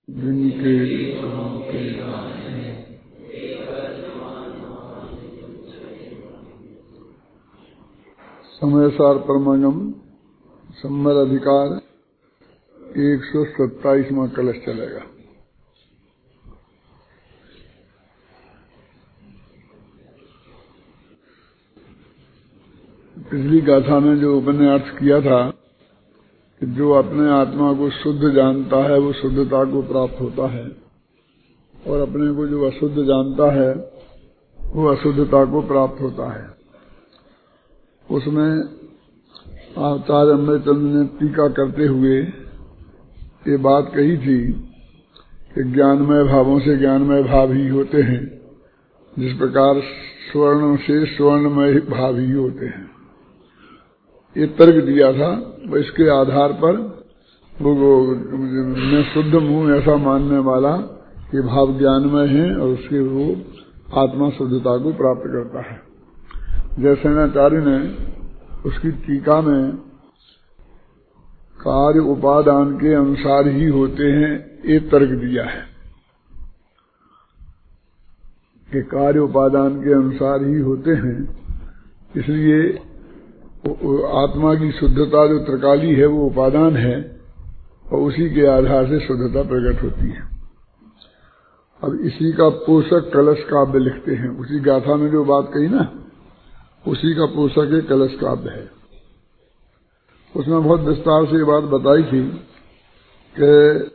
जिनके गुणों के गाने समयसार परमागम सम्मल अधिकार 127वां कलश चलेगा। पिछली गाथा में जो मैंने अर्थ किया था कि जो अपने आत्मा को शुद्ध जानता है वो शुद्धता को प्राप्त होता है, और अपने को जो अशुद्ध जानता है वो अशुद्धता को प्राप्त होता है। उसमें आचार्य अमृतचंद ने टीका करते हुए ये बात कही थी कि ज्ञानमय भावों से ज्ञानमय भाव ही होते हैं, जिस प्रकार स्वर्ण से स्वर्णमय भाव ही होते हैं। ये तर्क दिया था, इसके आधार पर वो मैं शुद्ध हूँ ऐसा मानने वाला ये भाव ज्ञानमय है और उसके वो आत्मा शुद्धता को प्राप्त करता है। जयसेनाचार्य ने उसकी टीका में कार्य उपादान के अनुसार ही होते हैं ये तर्क दिया है कि कार्य उपादान के अनुसार ही होते हैं, इसलिए आत्मा की शुद्धता जो त्रिकाली है वो उपादान है और उसी के आधार से शुद्धता प्रकट होती है। अब इसी का पोषक कलश काव्य लिखते हैं। उसी गाथा में जो बात कही ना, उसी का पोषक एक कलश काव्य है। उसमें बहुत विस्तार से ये बात बताई थी कि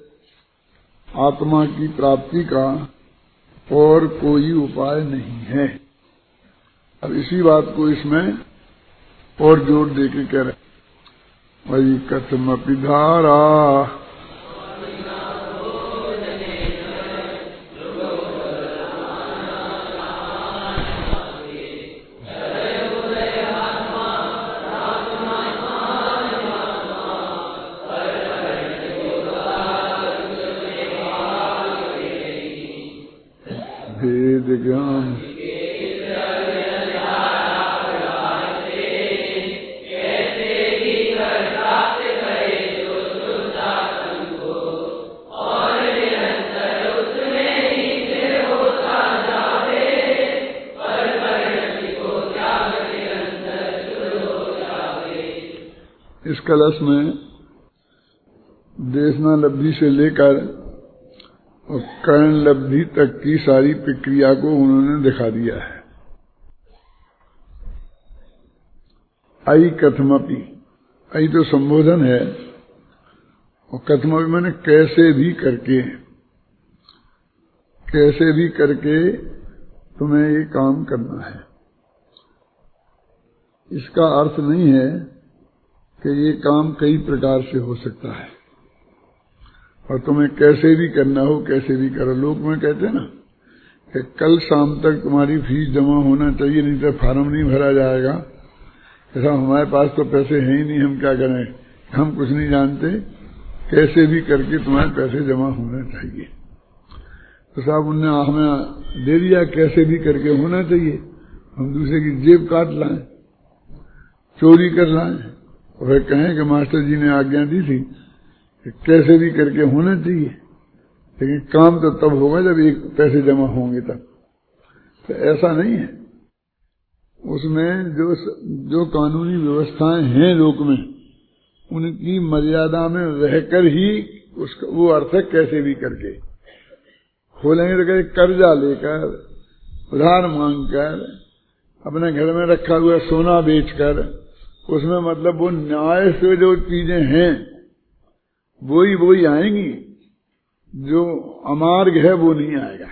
आत्मा की प्राप्ति का और कोई उपाय नहीं है। अब इसी बात को इसमें और जोर देके कह रहे, वही कथमपि धारा भेद ज्ञान इस कलश में देशना लब्धि से लेकर और कर्ण लब्धि तक की सारी प्रक्रिया को उन्होंने दिखा दिया है। आई कथमपि, आई तो संबोधन है, और कथमपि मैंने कैसे भी करके तुम्हें ये काम करना है। इसका अर्थ नहीं है कि ये काम कई प्रकार से हो सकता है और तुम्हें कैसे भी करना हो कैसे भी करो। लोग में कहते हैं ना कि कल शाम तक तुम्हारी फीस जमा होना चाहिए, नहीं तो फार्म नहीं भरा जाएगा। ऐसा हमारे पास तो पैसे हैं ही नहीं, हम क्या करें, हम कुछ नहीं जानते, कैसे भी करके तुम्हारे पैसे जमा होना चाहिए। तो साहब उनने हमें दे दिया कैसे भी करके होना चाहिए, हम दूसरे की जेब काट लाएं, चोरी कर लाएं, और फिर कहें कि मास्टर जी ने आज्ञा दी थी कि कैसे भी करके होना चाहिए, लेकिन काम तो तब होगा जब एक पैसे जमा होंगे तब। तो ऐसा नहीं है। उसमें जो कानूनी व्यवस्थाएं हैं लोक में, उनकी मर्यादा में रहकर ही उसका वो अर्थ है कैसे भी करके। खोलेंगे तो कहीं कर्जा लेकर, उधार मांगकर, अपने घर में रखा हुआ सोना बेचकर, उसमें मतलब वो न्याय से जो चीजें हैं वही आएंगी, जो अमार्ग है वो नहीं आएगा।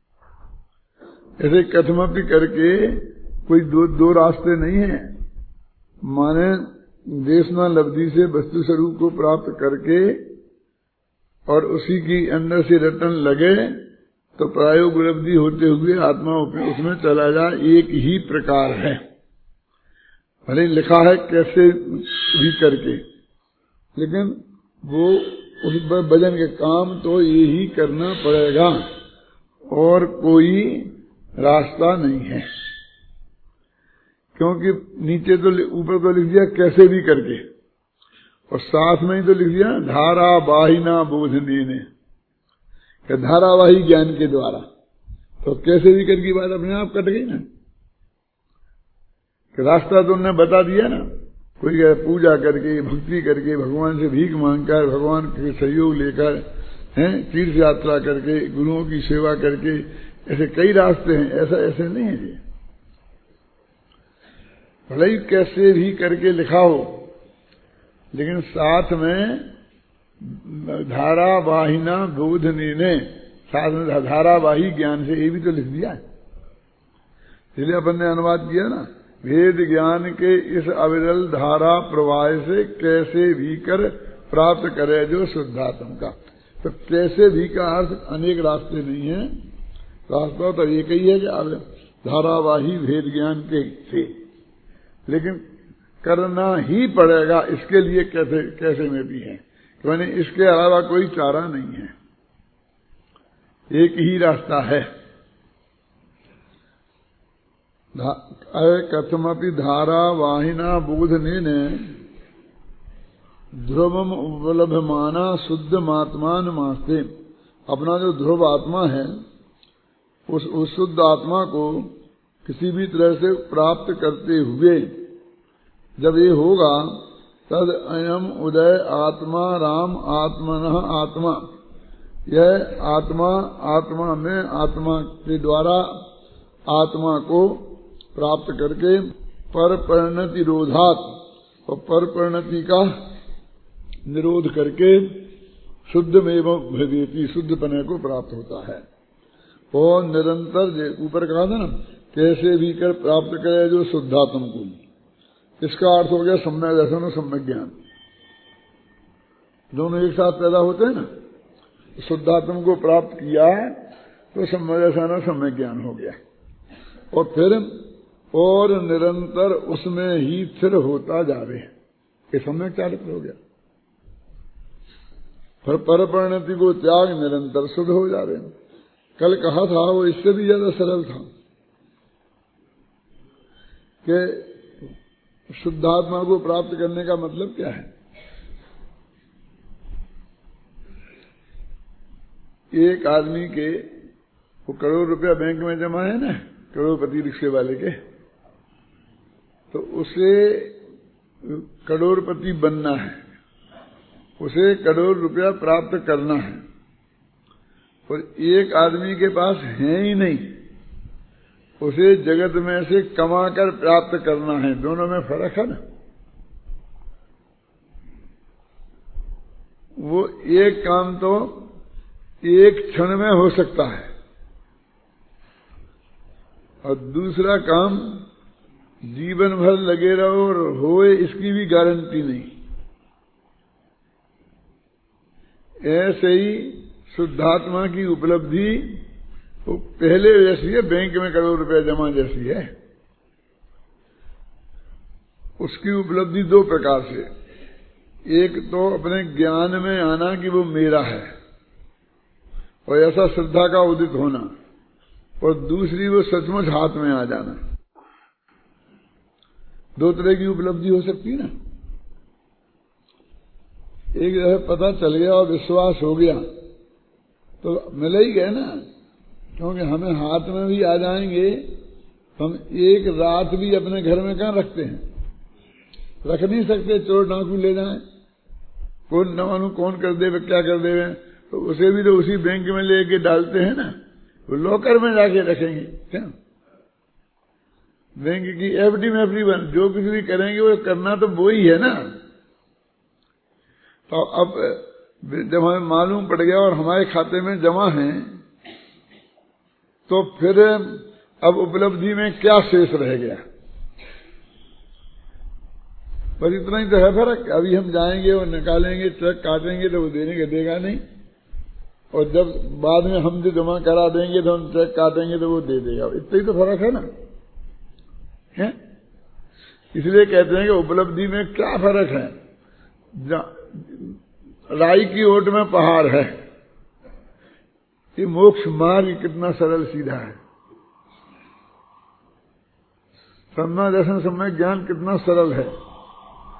ऐसे कथमपि करके कोई दो रास्ते नहीं है। माने देशना लब्धि से वस्तु स्वरूप को प्राप्त करके और उसी की अंदर से रटन लगे तो प्रायोग उपलब्धि होते हुए आत्मा उसमें चला जाए, एक ही प्रकार है। भले लिखा है कैसे भी करके, लेकिन वो उस भजन के काम तो यही करना पड़ेगा और कोई रास्ता नहीं है। क्योंकि नीचे तो ऊपर तो लिख दिया कैसे भी करके, और साथ में ही तो लिख दिया धारा बाहिना बोधने ने। कि धारावाही ज्ञान के द्वारा, तो कैसे भी करके बात अपने आप कट गई ना। कि रास्ता तो उन्होंने बता दिया ना, कोई पूजा करके भक्ति करके भगवान से भीख मांगकर भगवान के सहयोग लेकर हैं, तीर्थ यात्रा करके गुरुओं की सेवा करके, ऐसे कई रास्ते हैं, ऐसा ऐसे नहीं है जी। भले ही कैसे भी करके लिखा हो, लेकिन साथ में धारावाहिना बोधनी ने, साथ में धारावाही ज्ञान से ये भी तो लिख दिया है। इसलिए अपन ने अनुवाद किया ना, वेद ज्ञान के इस अविरल धारा प्रवाह से कैसे भी कर प्राप्त करे जो शुद्धात्म का। तो कैसे भी का अर्थ अनेक रास्ते नहीं है, रास्ता तो एक ही है कि धारावाही वेद ज्ञान के से, लेकिन करना ही पड़ेगा। इसके लिए कैसे कैसे में भी है, मैंने इसके अलावा कोई चारा नहीं है, एक ही रास्ता है। कथमपि धारावाहिना बोधने ने ध्रुवम उपलभमाना शुद्ध मात्मान मास्ते। अपना जो ध्रुव आत्मा है, उस शुद्ध आत्मा को किसी भी तरह से प्राप्त करते हुए जब ये होगा, तद अयम उदय आत्मा राम आत्मनः आत्मा। यह आत्मा, आत्मा में आत्मा के द्वारा आत्मा को प्राप्त करके पर परिणति रोधात, और पर परिणति का निरोध करके शुद्ध में भवेति, शुद्ध पने को प्राप्त होता है। और निरंतर ऊपर कहा था ना, कैसे भी कर प्राप्त करे जो शुद्धात्म को। इसका अर्थ हो गया सम्यक दर्शन और सम्यक ज्ञान, दोनों एक साथ पैदा होते हैं ना। शुद्धात्म को प्राप्त किया तो सम्यक दर्शन और सम्यक ज्ञान हो गया, और फिर और निरंतर उसमें ही स्थिर होता जावे, ये सम्यक चारित्र हो गया। फिर पर परिणति को त्याग निरंतर शुद्ध हो जावे। कल कहा था वो इससे भी ज्यादा सरल था कि शुद्धात्मा को प्राप्त करने का मतलब क्या है। एक आदमी के वो करोड़ रुपया बैंक में जमा है ना, करोड़पति रिक्शे वाले के, तो उसे करोड़पति बनना है, उसे करोड़ रुपया प्राप्त करना है। और एक आदमी के पास है ही नहीं, उसे जगत में से कमाकर प्राप्त करना है। दोनों में फर्क है ना। वो एक काम तो एक क्षण में हो सकता है, और दूसरा काम जीवन भर लगे रहो और होए, इसकी भी गारंटी नहीं। ऐसे ही शुद्धात्मा की उपलब्धि वो पहले जैसी है, बैंक में करोड़ रुपया जमा जैसी है। उसकी उपलब्धि दो प्रकार से, एक तो अपने ज्ञान में आना कि वो मेरा है और ऐसा श्रद्धा का उदित होना, और दूसरी वो सचमुच हाथ में आ जाना। दो तरह की उपलब्धि हो सकती है ना। एक जो है पता चल गया और विश्वास हो गया तो मिले ही गए ना, क्योंकि हमें हाथ में भी आ जाएंगे। हम एक रात भी अपने घर में कहाँ रखते हैं, रख नहीं सकते। चोर डाकू ले जाए, कौन न मालूम कौन कर देवे क्या कर देवे, तो उसे भी तो उसी बैंक में लेके डालते हैं ना, वो लॉकर में जाके रखेंगे। क्या बैंक की एफडी में एफडी बन, जो कुछ भी करेंगे वो करना तो वो ही है ना। तो अब जब हमें मालूम पड़ गया और हमारे खाते में जमा है, तो फिर अब उपलब्धि में क्या शेष रह गया। बस इतना ही तो है फर्क। अभी हम जाएंगे और निकालेंगे, चेक काटेंगे तो वो देने के देगा नहीं, और जब बाद में हम जो जमा करा देंगे तो हम चेक काटेंगे तो वो दे देगा। इतना ही तो फर्क है ना, है? इसलिए कहते हैं कि उपलब्धि में क्या फर्क है। राई की ओट में पहाड़ है, ये मोक्ष मार्ग कितना सरल सीधा है। सम्यक दर्शन सम्यक ज्ञान कितना सरल है।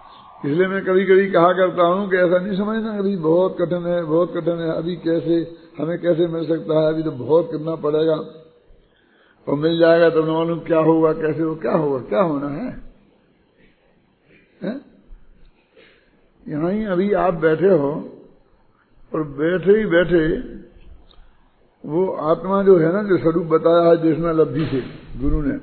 इसलिए मैं कभी कभी कहा करता हूं कि ऐसा नहीं समझना अभी बहुत कठिन है, बहुत कठिन है। अभी कैसे हमें कैसे मिल सकता है, अभी तो बहुत करना पड़ेगा, और मिल जाएगा तो मालूम क्या होगा, कैसे हो, क्या होगा, क्या होना है? यहां ही अभी आप बैठे हो और बैठे ही बैठे वो आत्मा जो है ना, जो स्वरूप बताया है जिसमें लब्धि से गुरु ने,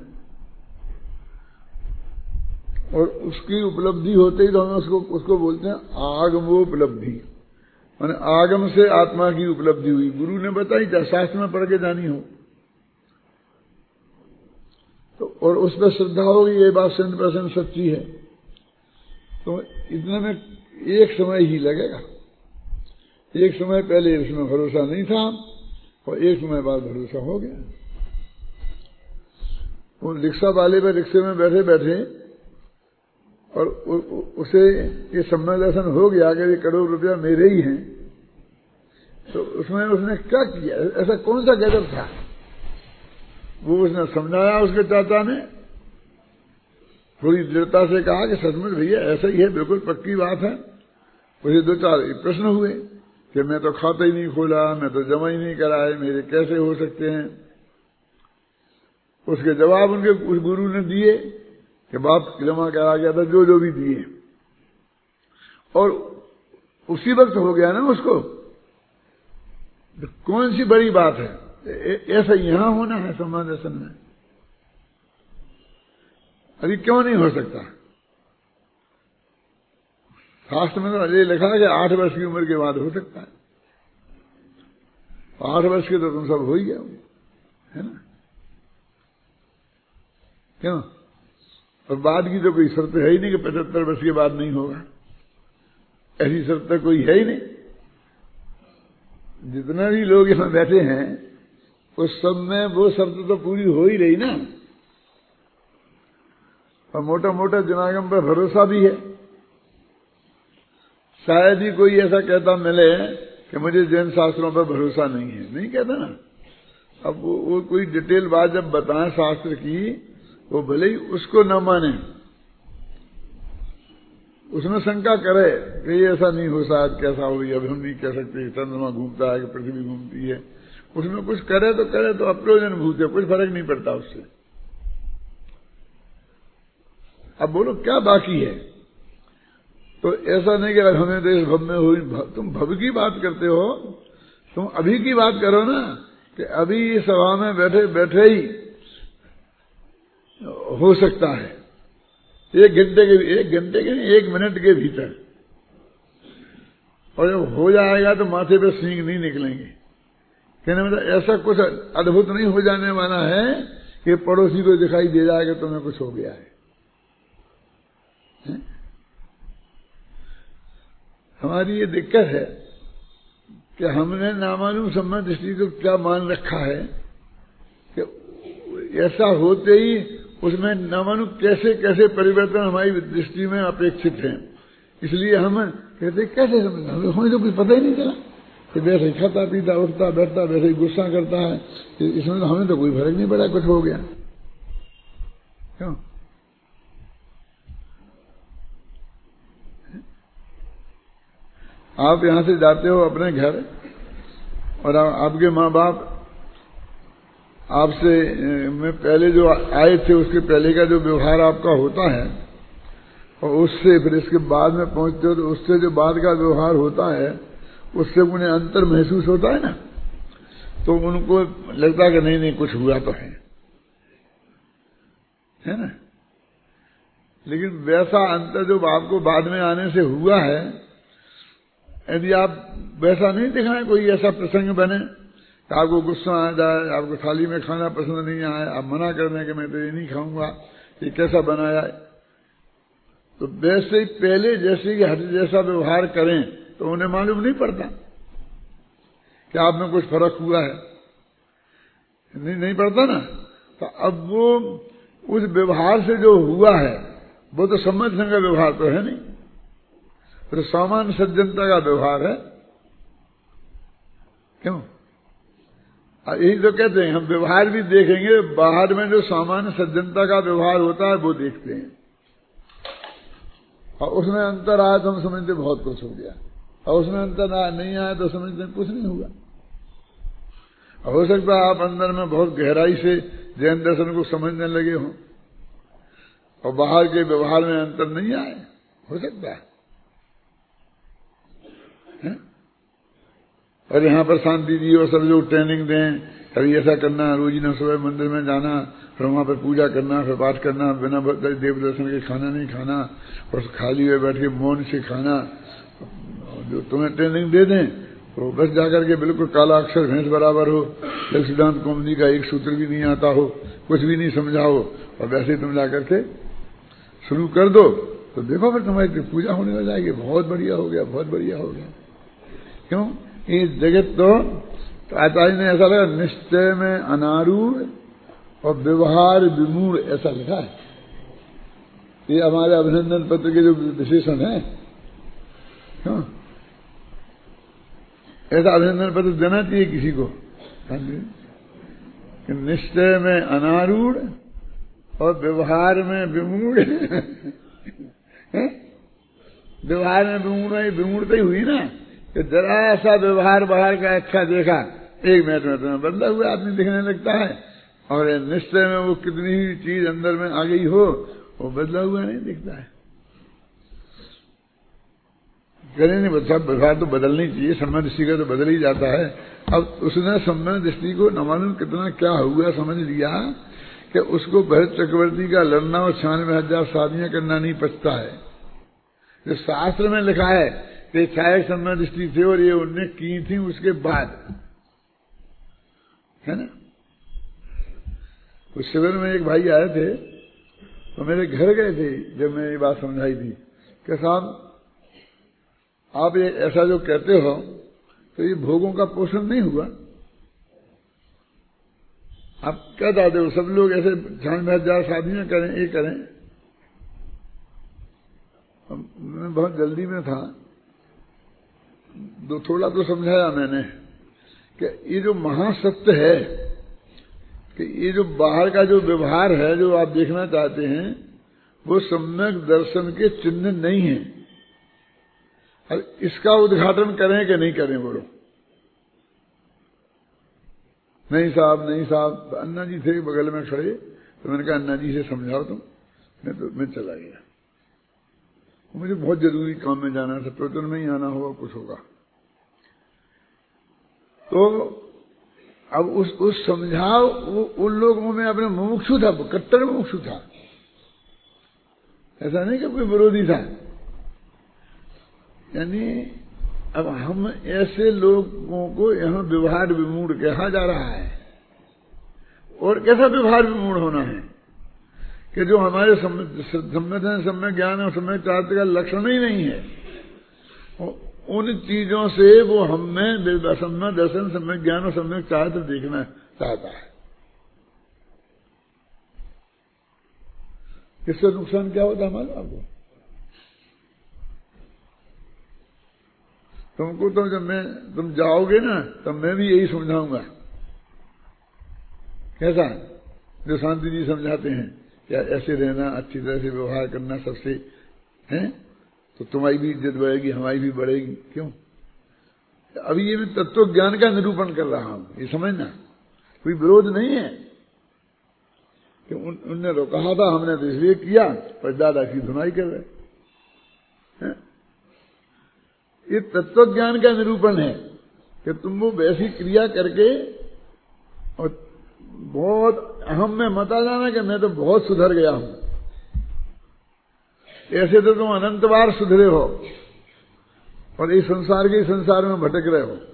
और उसकी उपलब्धि होते ही तो हमें उसको बोलते हैं आगमोपलब्धि, माने आगम से आत्मा की उपलब्धि हुई, गुरु ने बताई, चाहे शास्त्र में पढ़ के जानी हो तो, और उस पर श्रद्धा होगी, ये बात 100% सच्ची है, तो इतने में एक समय ही लगेगा। एक समय पहले इसमें भरोसा नहीं था और एक समय बाद भरोसा हो गया। वो रिक्शा वाले पे रिक्शे में बैठे बैठे और उसे ये सम्मान दर्शन हो गया कि ये करोड़ रुपया मेरे ही हैं, तो उसमें उसने क्या किया, ऐसा कौन सा गजब था, वो उसने समझाया। उसके चाचा ने थोड़ी दृढ़ता से कहा कि सचमुच भैया ऐसा ही है, बिल्कुल पक्की बात है। उसे 2-4 प्रश्न हुए कि मैं तो खाता ही नहीं खोला, मैं तो जमा ही नहीं कराए, मेरे कैसे हो सकते हैं। उसके जवाब उनके उस गुरु ने दिए कि बाप जमा करा गया था, जो जो भी दिए, और उसी वक्त हो गया ना उसको। तो कौन सी बड़ी बात है, ऐसा यहां होना है सम्मान दर्शन में, अभी क्यों नहीं हो सकता? शास्त्र में तो ये लिखा है कि 8 वर्ष की उम्र के बाद हो सकता है। 8 वर्ष के तो तुम सब हो ही गए है ना, क्यों? और बाद की तो कोई शर्त है ही नहीं कि 75 वर्ष के बाद नहीं होगा, ऐसी शर्त तो कोई है ही नहीं। जितने भी लोग यहां बैठे हैं उस सब में वो शर्त तो पूरी हो ही रही ना, और मोटा मोटा जनागम पर भरोसा भी है। शायद ही कोई ऐसा कहता मिले कि मुझे जैन शास्त्रों पर भरोसा नहीं है, नहीं कहता ना। अब वो कोई डिटेल बात जब बताएं शास्त्र की, वो भले ही उसको न माने, उसमें शंका करे कि ये ऐसा नहीं हो, शायद कैसा हो, अब हम नहीं कह सकते, चंद्रमा घूमता है कि पृथ्वी घूमती है, उसमें कुछ करे तो अप्रयोजन भूत है, कुछ फर्क नहीं पड़ता उससे। अब बोलो क्या बाकी है? तो ऐसा नहीं कि हमें देश भव में हुई, तुम भव की बात करते हो, तुम अभी की बात करो ना, कि अभी इस सभा में बैठे बैठे ही हो सकता है, 1 घंटे के 1 मिनट के भीतर, और जब हो जाएगा तो माथे पे सींग नहीं निकलेंगे। कहने मतलब ऐसा कुछ अद्भुत नहीं हो जाने वाला है कि पड़ोसी को दिखाई दे जाएगा तुम्हें कुछ हो गया है? हमारी ये दिक्कत है कि हमने नामालूम सम्मान दृष्टि को क्या मान रखा है कि ऐसा होते ही उसमें नामालूम कैसे कैसे परिवर्तन हमारी दृष्टि में अपेक्षित है। इसलिए हम कहते कैसे समझना, हमें तो कुछ पता ही नहीं चला कि वैसे ही खाता पीता उठता बैठता, वैसे ही गुस्सा करता है, इसमें तो हमें तो कोई फर्क नहीं पड़ा कुछ हो गया, क्यों? आप यहां से जाते हो अपने घर और आपके माँ बाप आपसे में पहले जो आए थे उसके पहले का जो व्यवहार आपका होता है, और उससे फिर इसके बाद में पहुंचते हो तो उससे जो बाद का व्यवहार होता है उससे उन्हें अंतर महसूस होता है ना, तो उनको लगता है कि नहीं कुछ हुआ तो है ना। लेकिन वैसा अंतर जो आपको बाद में आने से हुआ है, यदि आप वैसा नहीं दिखाएं, कोई ऐसा प्रसंग बने कि आपको गुस्सा आ जाए, आपको थाली में खाना पसंद नहीं आए, आप मना कर दें कि मैं तो ये नहीं खाऊंगा, ये कैसा बनाया है, तो वैसे ही पहले जैसे कि हर जैसा व्यवहार करें तो उन्हें मालूम नहीं पड़ता कि आप में कुछ फर्क हुआ है, नहीं पड़ता ना। तो अब वो उस व्यवहार से जो हुआ है वो तो सम्मत संग का व्यवहार तो है नहीं, तो सामान्य सज्जनता का व्यवहार है, क्यों? यही तो कहते हैं, हम व्यवहार भी देखेंगे, बाहर में जो सामान्य सज्जनता का व्यवहार होता है वो देखते हैं, और उसमें अंतर आया तो हम समझते बहुत कुछ हो गया, और उसमें अंतर नहीं आया तो समझते कुछ नहीं हुआ। हो सकता है आप अंदर में बहुत गहराई से जैन दर्शन को समझने लगे हो और बाहर के व्यवहार में अंतर नहीं आए, हो सकता है? और यहाँ पर शांति जी और सब लोग ट्रेनिंग दें, कभी ऐसा करना, रोजीना सुबह मंदिर में जाना, फिर वहां पर पूजा करना, फिर पाठ करना, बिना देव दर्शन के खाना नहीं खाना, और खाली हुए बैठ के मौन से खाना, जो तुम्हें ट्रेनिंग दे दें तो बस जाकर के बिल्कुल काला अक्षर भैंस बराबर हो, जल सिद्धांत कौमुदी का एक सूत्र भी नहीं आता हो, कुछ भी नहीं समझा हो, और वैसे ही तुम जाकर के शुरू कर दो तो देखो फिर तुम्हारी पूजा होने लग जाएगी। बहुत बढ़िया हो गया, बहुत बढ़िया हो गया। क्यों? ये जगत तो आचार्य ने ऐसा लगा, निश्चय में अनारूढ़ और व्यवहार विमूढ़ ऐसा लिखा है। ये हमारे अभिनंदन पत्र के जो विशेषण है। क्यों ऐसा अभिनंदन पत्र देना चाहिए किसी को? निश्चय में अनारूढ़ और व्यवहार में विमूढ़। व्यवहार में विमूढ़ता ही हुई ना, कि जरा सा व्यवहार बाहर का अच्छा देखा, 1 मिनट में तुम्हें बदला हुआ आदमी दिखने लगता है, और निश्चय में वो कितनी ही चीज अंदर में आ गई हो, वो बदला हुआ नहीं दिखता है। नहीं, सब व्यवहार तो बदलनी चाहिए, समय दृष्टि का तो बदल ही जाता है। अब उसने समय दृष्टि को न मालूम कितना क्या हुआ समझ लिया कि उसको भरत चक्रवर्ती का लड़ना और 96,000 शादियां करना नहीं पचता है। जो शास्त्र में लिखा है कि छाया समय दृष्टि थी और ये उनने की थी उसके बाद, है ना। उस शिविर में एक भाई आए थे तो मेरे घर गए थे जब मैं ये बात समझाई थी कि साहब आप ये ऐसा जो कहते हो तो ये भोगों का पोषण नहीं हुआ। आप क्या चाहते हो सब लोग ऐसे 96,000 शादियां करें, ये करें? मैं बहुत जल्दी में था, थोड़ा तो समझाया मैंने कि ये जो महासत्य है कि ये जो बाहर का जो व्यवहार है जो आप देखना चाहते हैं वो सम्यक दर्शन के चिन्ह नहीं है। अब इसका उद्घाटन करें कि नहीं करें बोलो? नहीं साहब, नहीं साहब। अन्ना जी थे बगल में खड़े, तो मैंने कहा अन्ना जी से समझाओ तुम। मैं चला गया, मुझे बहुत जरूरी काम में जाना था, प्रवचन में ही आना होगा, कुछ होगा। तो अब उस समझाओ उन लोगों में अपने मुमुक्षु था, कट्टर मुमुक्षु था, ऐसा नहीं कि कोई विरोधी था। यानी अब हम ऐसे लोगों को यहाँ व्यवहार विमूढ़ कहा जा रहा है। और कैसा व्यवहार विमूढ़ होना है कि जो हमारे सम्यक ज्ञान और सम्यक चारित्र का लक्षण ही नहीं है, उन चीजों से वो हमें सम्यक दर्शन, सम्यक ज्ञान और सम्यक चारित्र देखना चाहता है। इससे नुकसान क्या होता है हमारा? आपको तुमको तो जब तुम जाओगे ना तब मैं भी यही समझाऊंगा। कैसा? जो शांति जी समझाते हैं क्या ऐसे रहना, अच्छी तरह से व्यवहार करना सबसे, हैं तो तुम्हारी भी इज्जत बढ़ेगी, हमारी भी बढ़ेगी। क्यों? अभी ये मैं तत्व ज्ञान का निरूपण कर रहा हूं, ये समझना, कोई विरोध नहीं है कि उनने तो कहा था, हमने तो इसलिए किया, पर दादा की धुनाई कर रहे हैं। ये तत्व ज्ञान का निरूपण है कि तुम वो वैसी क्रिया करके और बहुत अहम में मत आ जाना कि मैं तो बहुत सुधर गया हूं। ऐसे तो तुम अनंत बार सुधरे हो और इस संसार के संसार में भटक रहे हो।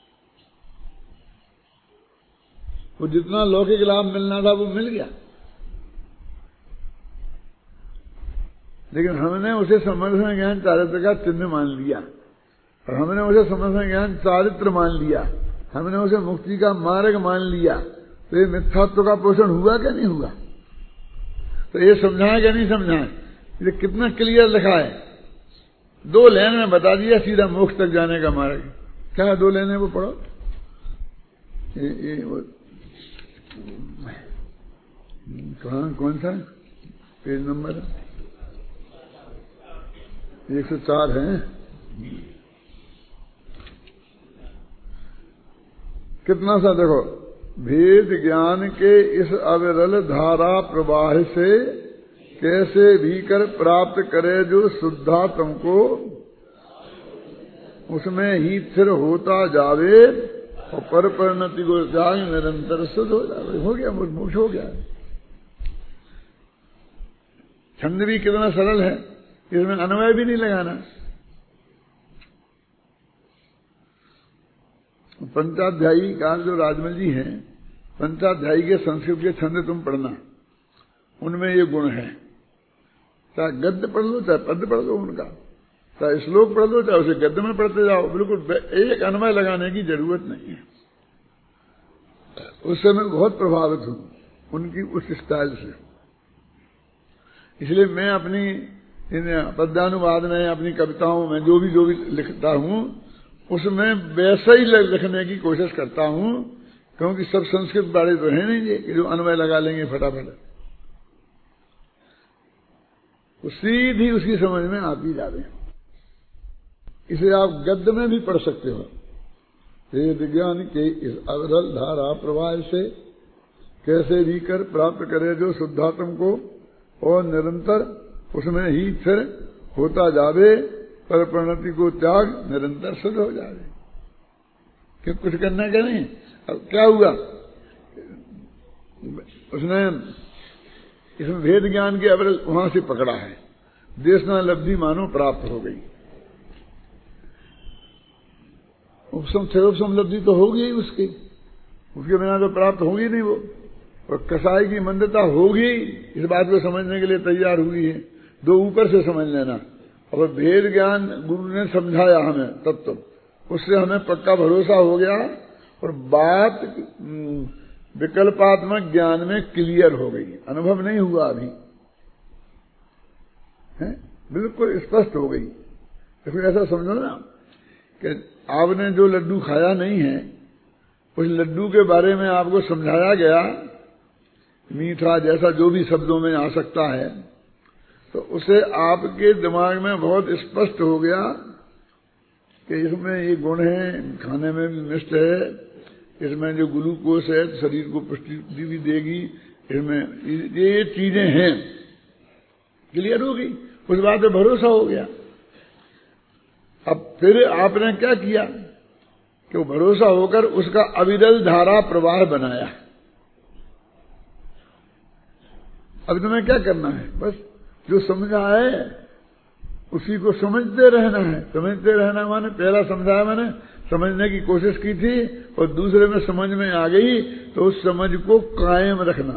वो जितना लौकिक लाभ मिलना था वो मिल गया, लेकिन हमने उसे समर्थन ज्ञान चारित्र का चिन्ह मान लिया, और हमने उसे समर्थन ज्ञान चारित्र मान लिया, हमने उसे मुक्ति का मार्ग मान लिया। तो ये मिथ्यात्व का पोषण हुआ क्या नहीं हुआ? तो ये समझाए क्या नहीं समझाए? ये कितना क्लियर लिखा है, 2 लाइन में बता दिया सीधा मोक्ष तक जाने का मार्ग। क्या है 2 लाइनें? वो पढ़ो। कहाँ, कौन सा पेज नंबर? 104 है। कितना सा देखो, भेद ज्ञान के इस अविरल धारा प्रवाह से कैसे भी कर प्राप्त करे जो शुद्धात्म को, उसमें ही स्थिर होता जावे और पर परिणति को जाग निरंतर शुद्ध हो जावे। हो गया, मोक्ष हो गया। छंद भी कितना सरल है, इसमें अन्वय भी नहीं लगाना। पंचाध्यायी का जो राजमल जी हैं, पंचाध्यायी के संस्कृत के छंद तुम पढ़ना, उनमें ये गुण है। चाहे गद्य पढ़ लो चाहे पद्य पढ़ लो उनका, चाहे श्लोक पढ़ लो चाहे उसे गद्य में पढ़ते जाओ, बिल्कुल एक अन्वय लगाने की जरूरत नहीं है। उससे मैं बहुत प्रभावित हूं उनकी उस स्टाइल से। इसलिए मैं अपनी इन पद्यानुवाद में, अपनी कविताओं में जो भी लिखता हूं उसमें वैसा ही लिखने की कोशिश करता हूं, क्योंकि सब संस्कृत वाले तो है नहीं कि जो अन्वय लगा लेंगे फटाफट, तो सीधी उसकी समझ में आती जावे। इसे आप गद्य में भी पढ़ सकते हो। वेद ज्ञान के इस अविरल धारा प्रवाह से कैसे भी कर प्राप्त करे जो शुद्धात्म को, और निरंतर उसमें ही स्थिर होता जावे, पर प्रणति को त्याग निरंतर शुद्ध हो जावे। क्यों कुछ करना क्या नहीं। अब क्या हुआ, उसने इसमें भेद ज्ञान के अविरल वहां से पकड़ा है, देशना लब्धि मानो प्राप्त हो गई। उपसम क्षयोपसम लब्धि तो होगी ही उसके बिना तो प्राप्त होगी नहीं वो। और कसाई की मंदता होगी, इस बात को समझने के लिए तैयार हुई है। दो ऊपर से समझ लेना, और भेद ज्ञान गुरु ने समझाया हमें तत्व, उससे हमें पक्का भरोसा हो गया, और बात विकल्पात्मक ज्ञान में क्लियर हो गई। अनुभव नहीं हुआ अभी है, बिल्कुल स्पष्ट हो गई। तो फिर ऐसा समझो ना कि आपने जो लड्डू खाया नहीं है, उस लड्डू के बारे में आपको समझाया गया, मीठा जैसा जो भी शब्दों में आ सकता है, तो उसे आपके दिमाग में बहुत स्पष्ट हो गया कि इसमें ये गुण है, खाने में भी मिष्ट है, इसमें जो ग्लूकोज है शरीर को पुष्टि भी देगी, इसमें ये चीजें हैं, क्लियर हो गई। उस बात पे भरोसा हो गया। अब फिर आपने क्या किया कि वो भरोसा होकर उसका अविरल धारा प्रवाह बनाया। अब तुम्हें क्या करना है, बस जो समझा है उसी को समझते रहना है। समझते रहना माने पहला समझाया मैंने, समझने की कोशिश की थी और दूसरे में समझ में आ गई, तो उस समझ को कायम रखना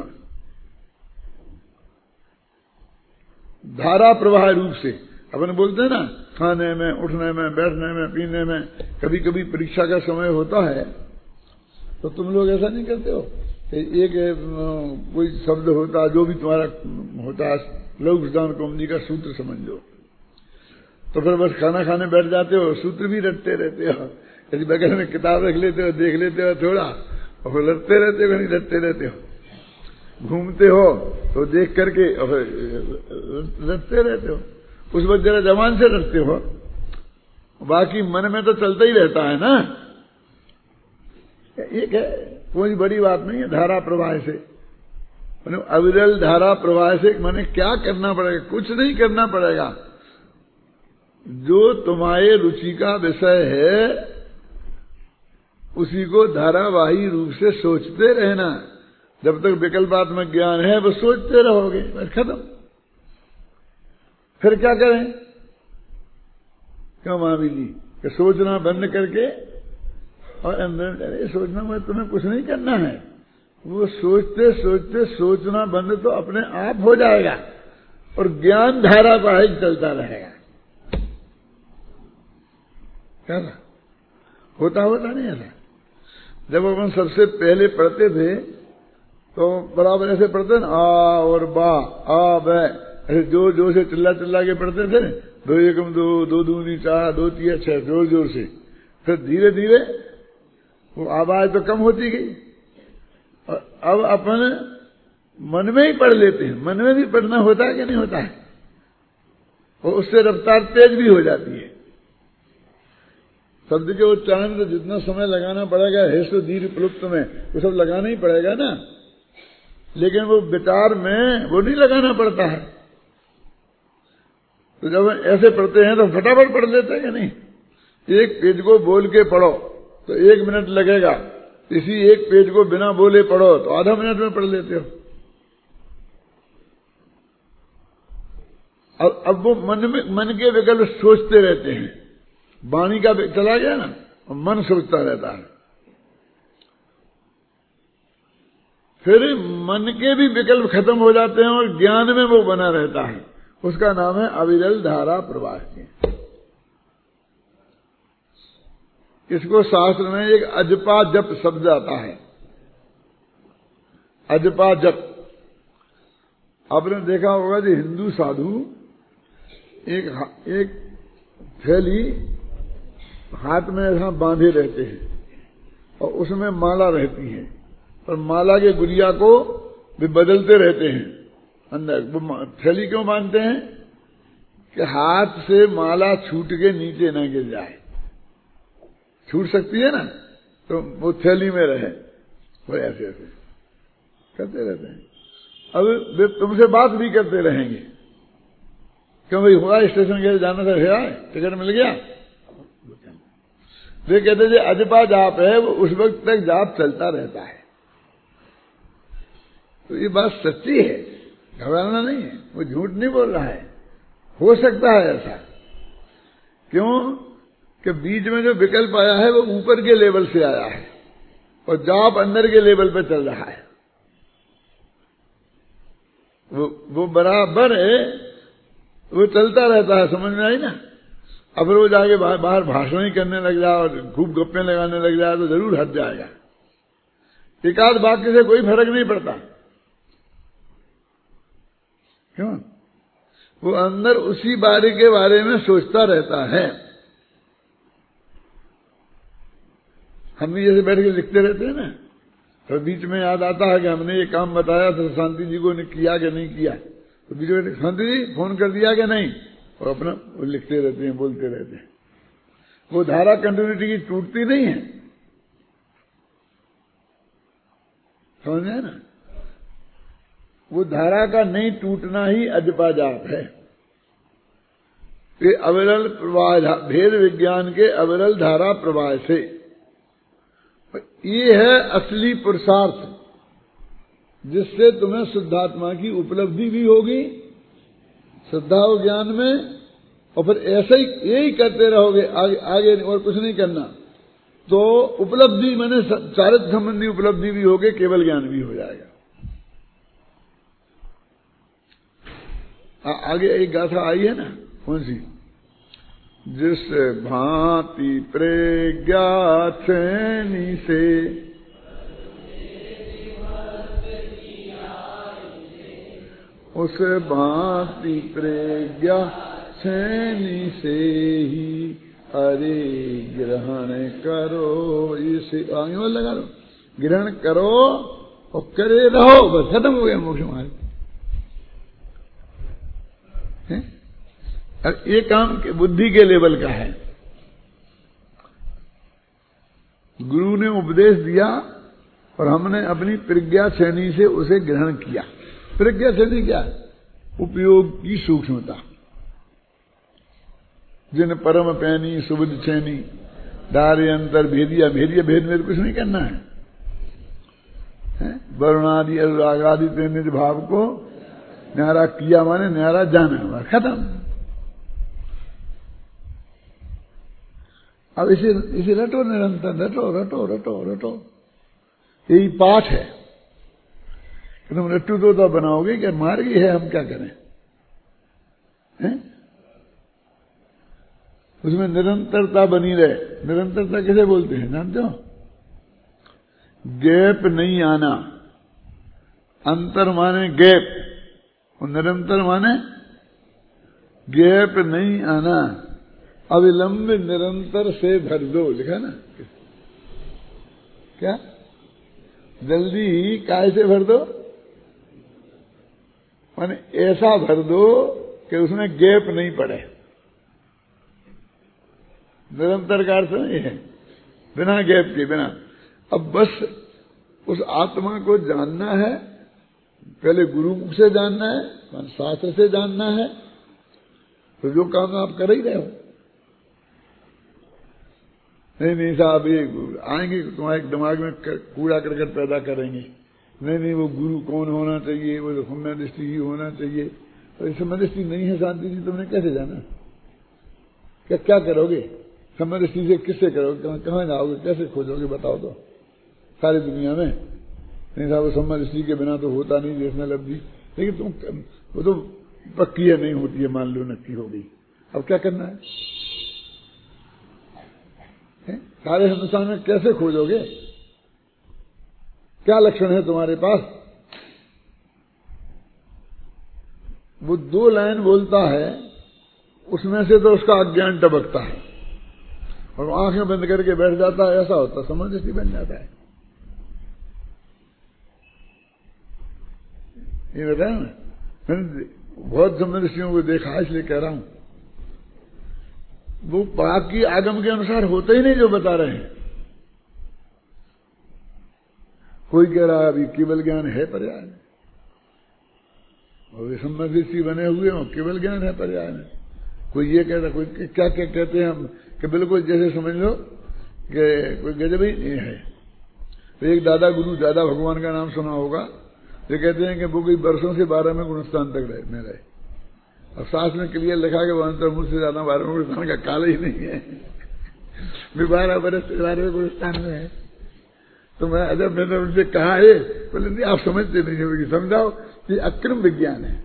धारा प्रवाह रूप से। अपन बोलते हैं ना, खाने में, उठने में, बैठने में, पीने में। कभी कभी परीक्षा का समय होता है तो तुम लोग ऐसा नहीं करते हो कि एक कोई शब्द होता, जो भी तुम्हारा होता है, लघु सिद्धांत कौमुदी का सूत्र समझ लो, तो फिर बस खाना खाने बैठ जाते हो, सूत्र भी रटते रहते हो। यदि बगल में किताब रख लेते हो, देख लेते हो थोड़ा, और फिर रटते रहते हो, नहीं रटते रहते हो। घूमते हो तो देख करके और रटते रहते हो। उस वक्त जरा जबान से रटते हो, बाकी मन में तो चलता ही रहता है ना। एक है, कोई बड़ी बात नहीं है। धारा प्रवाह से, अविरल धारा प्रवाह से माने क्या करना पड़ेगा? कुछ नहीं करना पड़ेगा। जो तुम्हारे रुचि का विषय है उसी को धारावाही रूप से सोचते रहना। जब तक विकल्पात्मक ज्ञान है वो सोचते रहोगे, बस खत्म। फिर क्या करें? क्यों महावीर जी कि सोचना बंद करके और अंदर, अरे सोचना में तुम्हें कुछ नहीं करना है। वो सोचते सोचते सोचना बंद तो अपने आप हो जाएगा और ज्ञान धारावाहिक चलता रहेगा। क्या होता नहीं ऐसा? जब अपन सबसे पहले पढ़ते थे तो बराबर ऐसे पढ़ते ना, आ और बा, आ ब, ऐसे जोर जोर से चिल्ला चिल्ला के पढ़ते थे। 2 एकम 2, 2 दूनी 4, 2 तिया 6, जोर जोर से। फिर धीरे धीरे वो आवाज तो कम होती गई और अब अपन मन में ही पढ़ लेते हैं। मन में भी पढ़ना होता है कि नहीं होता है? और उससे रफ्तार तेज भी हो जाती है। शब्द के उच्चारण में तो जितना समय लगाना पड़ेगा हेस दीर्घ प्लुप्त में वो सब लगाना ही पड़ेगा ना, लेकिन वो विचार में वो नहीं लगाना पड़ता है। तो जब ऐसे पढ़ते हैं तो फटाफट पढ़ लेते हैं कि नहीं। एक पेज को बोल के पढ़ो तो 1 मिनट लगेगा, इसी एक पेज को बिना बोले पढ़ो तो आधा मिनट में पढ़ लेते हो। अब वो मन के विकल्प सोचते रहते हैं, वाणी का चला गया ना और मन सोचता रहता है। फिर मन के भी विकल्प खत्म हो जाते हैं और ज्ञान में वो बना रहता है, उसका नाम है अविरल धारा प्रवाह। इसको शास्त्र में एक अजपा जप शब्द आता है, अजपा जप। आपने देखा होगा कि हिंदू साधु एक थैली हाथ में ऐसा बांधे रहते हैं और उसमें माला रहती है और माला के गुड़िया को भी बदलते रहते हैं अंदर। वो थैली क्यों बांधते हैं कि हाथ से माला छूट के नीचे न गिर जाए। छूट सकती है ना तो वो थैली में रहे, वो ऐसे ऐसे करते रहते हैं। अब वे तुमसे बात भी करते रहेंगे, क्यों भाई हुआ स्टेशन के जाना था, है टिकट मिल गया। वे कहते थे अजपा जाप है, वो उस वक्त तक जाप चलता रहता है। तो ये बात सच्ची है, घबराना नहीं है, वो झूठ नहीं बोल रहा है। हो सकता है ऐसा, क्यों कि बीच में जो विकल्प आया है वो ऊपर के लेवल से आया है और जाप अंदर के लेवल पे चल रहा है। वो बराबर है, वो चलता रहता है। समझ में आई ना। अब रोज आगे बाहर भाषण ही करने लग जाए और खूब गप्पे लगाने लग जाए तो जरूर हट जाएगा। एकाध वाक्य से कोई फर्क नहीं पड़ता, क्यों? वो अंदर उसी बारे के बारे में सोचता रहता है। हम भी जैसे बैठ के लिखते रहते हैं ना, तो बीच में याद आता है कि हमने ये काम बताया था, शांति जी को ने किया कि नहीं किया, तो बीच में शांति जी फोन कर दिया कि नहीं, और अपना वो लिखते रहते हैं, बोलते रहते हैं। वो धारा कंटिन्यूटी की टूटती नहीं है, समझ में है ना। वो धारा का नहीं टूटना ही अजपा जाप है। ये अविरल प्रवाह, भेद विज्ञान के अविरल धारा प्रवाह से ये है असली पुरुषार्थ, जिससे तुम्हें शुद्धात्मा की उपलब्धि भी होगी श्रद्धा और ज्ञान में, और फिर ऐसे ही यही करते रहोगे आगे और कुछ नहीं करना, तो उपलब्धि मैंने चारित्र संबंधी उपलब्धि भी होगी, केवल ज्ञान भी हो जाएगा। आगे एक गाथा आई है ना, कौन सी? जिस भांति प्रज्ञा छेनी से उस भांति प्रज्ञा छेनी से ही अरे ग्रहण करो, इसे आगे में लगा लो, ग्रहण करो और करे रहो, बस खत्म हो गया मोक्ष मार्ग। ये काम बुद्धि के लेवल का है। गुरु ने उपदेश दिया और हमने अपनी प्रज्ञा श्रेणी से उसे ग्रहण किया। प्रज्ञा श्रेणी क्या? उपयोग की सूक्ष्मता। जिन परम पैनी सुबुध छेनी दारे अंतर भेदिया, भेदिया भेद में कुछ नहीं करना है। वरुणादि अनुरागादि निज भाव को न्यारा किया, माने न्यारा जाना, खत्म। अब इसे रटो निरंतर, रटो रटो रटो रटो, यही पाठ है कि तुम रट्टू तोता बनाओगे कि मार्ग ही है, हम क्या करें हैं? उसमें निरंतरता बनी रहे। निरंतरता किसे बोलते हैं जानते हो? गैप नहीं आना। अंतर माने गैप और निरंतर माने गैप नहीं आना। अविलंब निरंतर से भर दो, लिखा ना, क्या? जल्दी ही काय से भर दो, माने ऐसा भर दो कि उसमें गैप नहीं पड़े। निरंतर का अर्थ नहीं है बिना गैप के, बिना। अब बस उस आत्मा को जानना है, पहले गुरुमुख से जानना है, शास्त्र से जानना है, तो जो काम आप कर ही रहे हो। नहीं साहब ये आएंगे तुम्हारे दिमाग में कूड़ा करकट पैदा करेंगे, नहीं वो गुरु कौन होना चाहिए, वो सम्य दृष्टि ही होना चाहिए। तो सम्य दृष्टि नहीं है शांति जी, तुमने कैसे जाना? क्या करोगे? सम्य दृष्टि से किससे करोगे? कहाँ जाओगे? कैसे खोजोगे? बताओ तो सारी दुनिया में। नहीं साहब वो सम्य दृष्टि के बिना तो होता नहीं देखना लब्धि, लेकिन तुम वो तो पक्की है, नहीं होती है, मान लो नक्की हो गई, अब क्या करना है? सारे हिंदुस्तान में कैसे खोजोगे? क्या लक्षण है तुम्हारे पास? वो 2 लाइन बोलता है, उसमें से तो उसका अज्ञान टपकता है और आंखें बंद करके बैठ जाता है, ऐसा होता, समझ दृष्टि बन जाता है। ये बताया ना, मैंने बहुत समय दृष्टियों को देखा, इसलिए कह रहा हूं। वो बाकी आगम के अनुसार होता ही नहीं जो बता रहे हैं। कोई कह रहा है अभी केवल ज्ञान है पर्याय में, और सम्यक दृष्टि बने हुए हो, केवल ज्ञान है पर्याय में। कोई ये कहता, कोई क्या क्या कहते हैं हम कि बिल्कुल जैसे समझ लो कि कोई गजब ही नहीं है। तो एक दादा गुरु दादा भगवान का नाम सुना होगा, जो कहते हैं कि वो कोई वर्षों से 12 में गुणस्थान तक रहे, और सास में क्लियर लिखा कि वो अंतर्मुख से ज्यादा 12 में गुणस्थान का काल ही नहीं है, 12 बरस से 12वें गुणस्थान में है। तो मैंने उनसे कहा है, बोले नहीं आप समझते नहीं हो, समझाओ कि अक्रम विज्ञान है,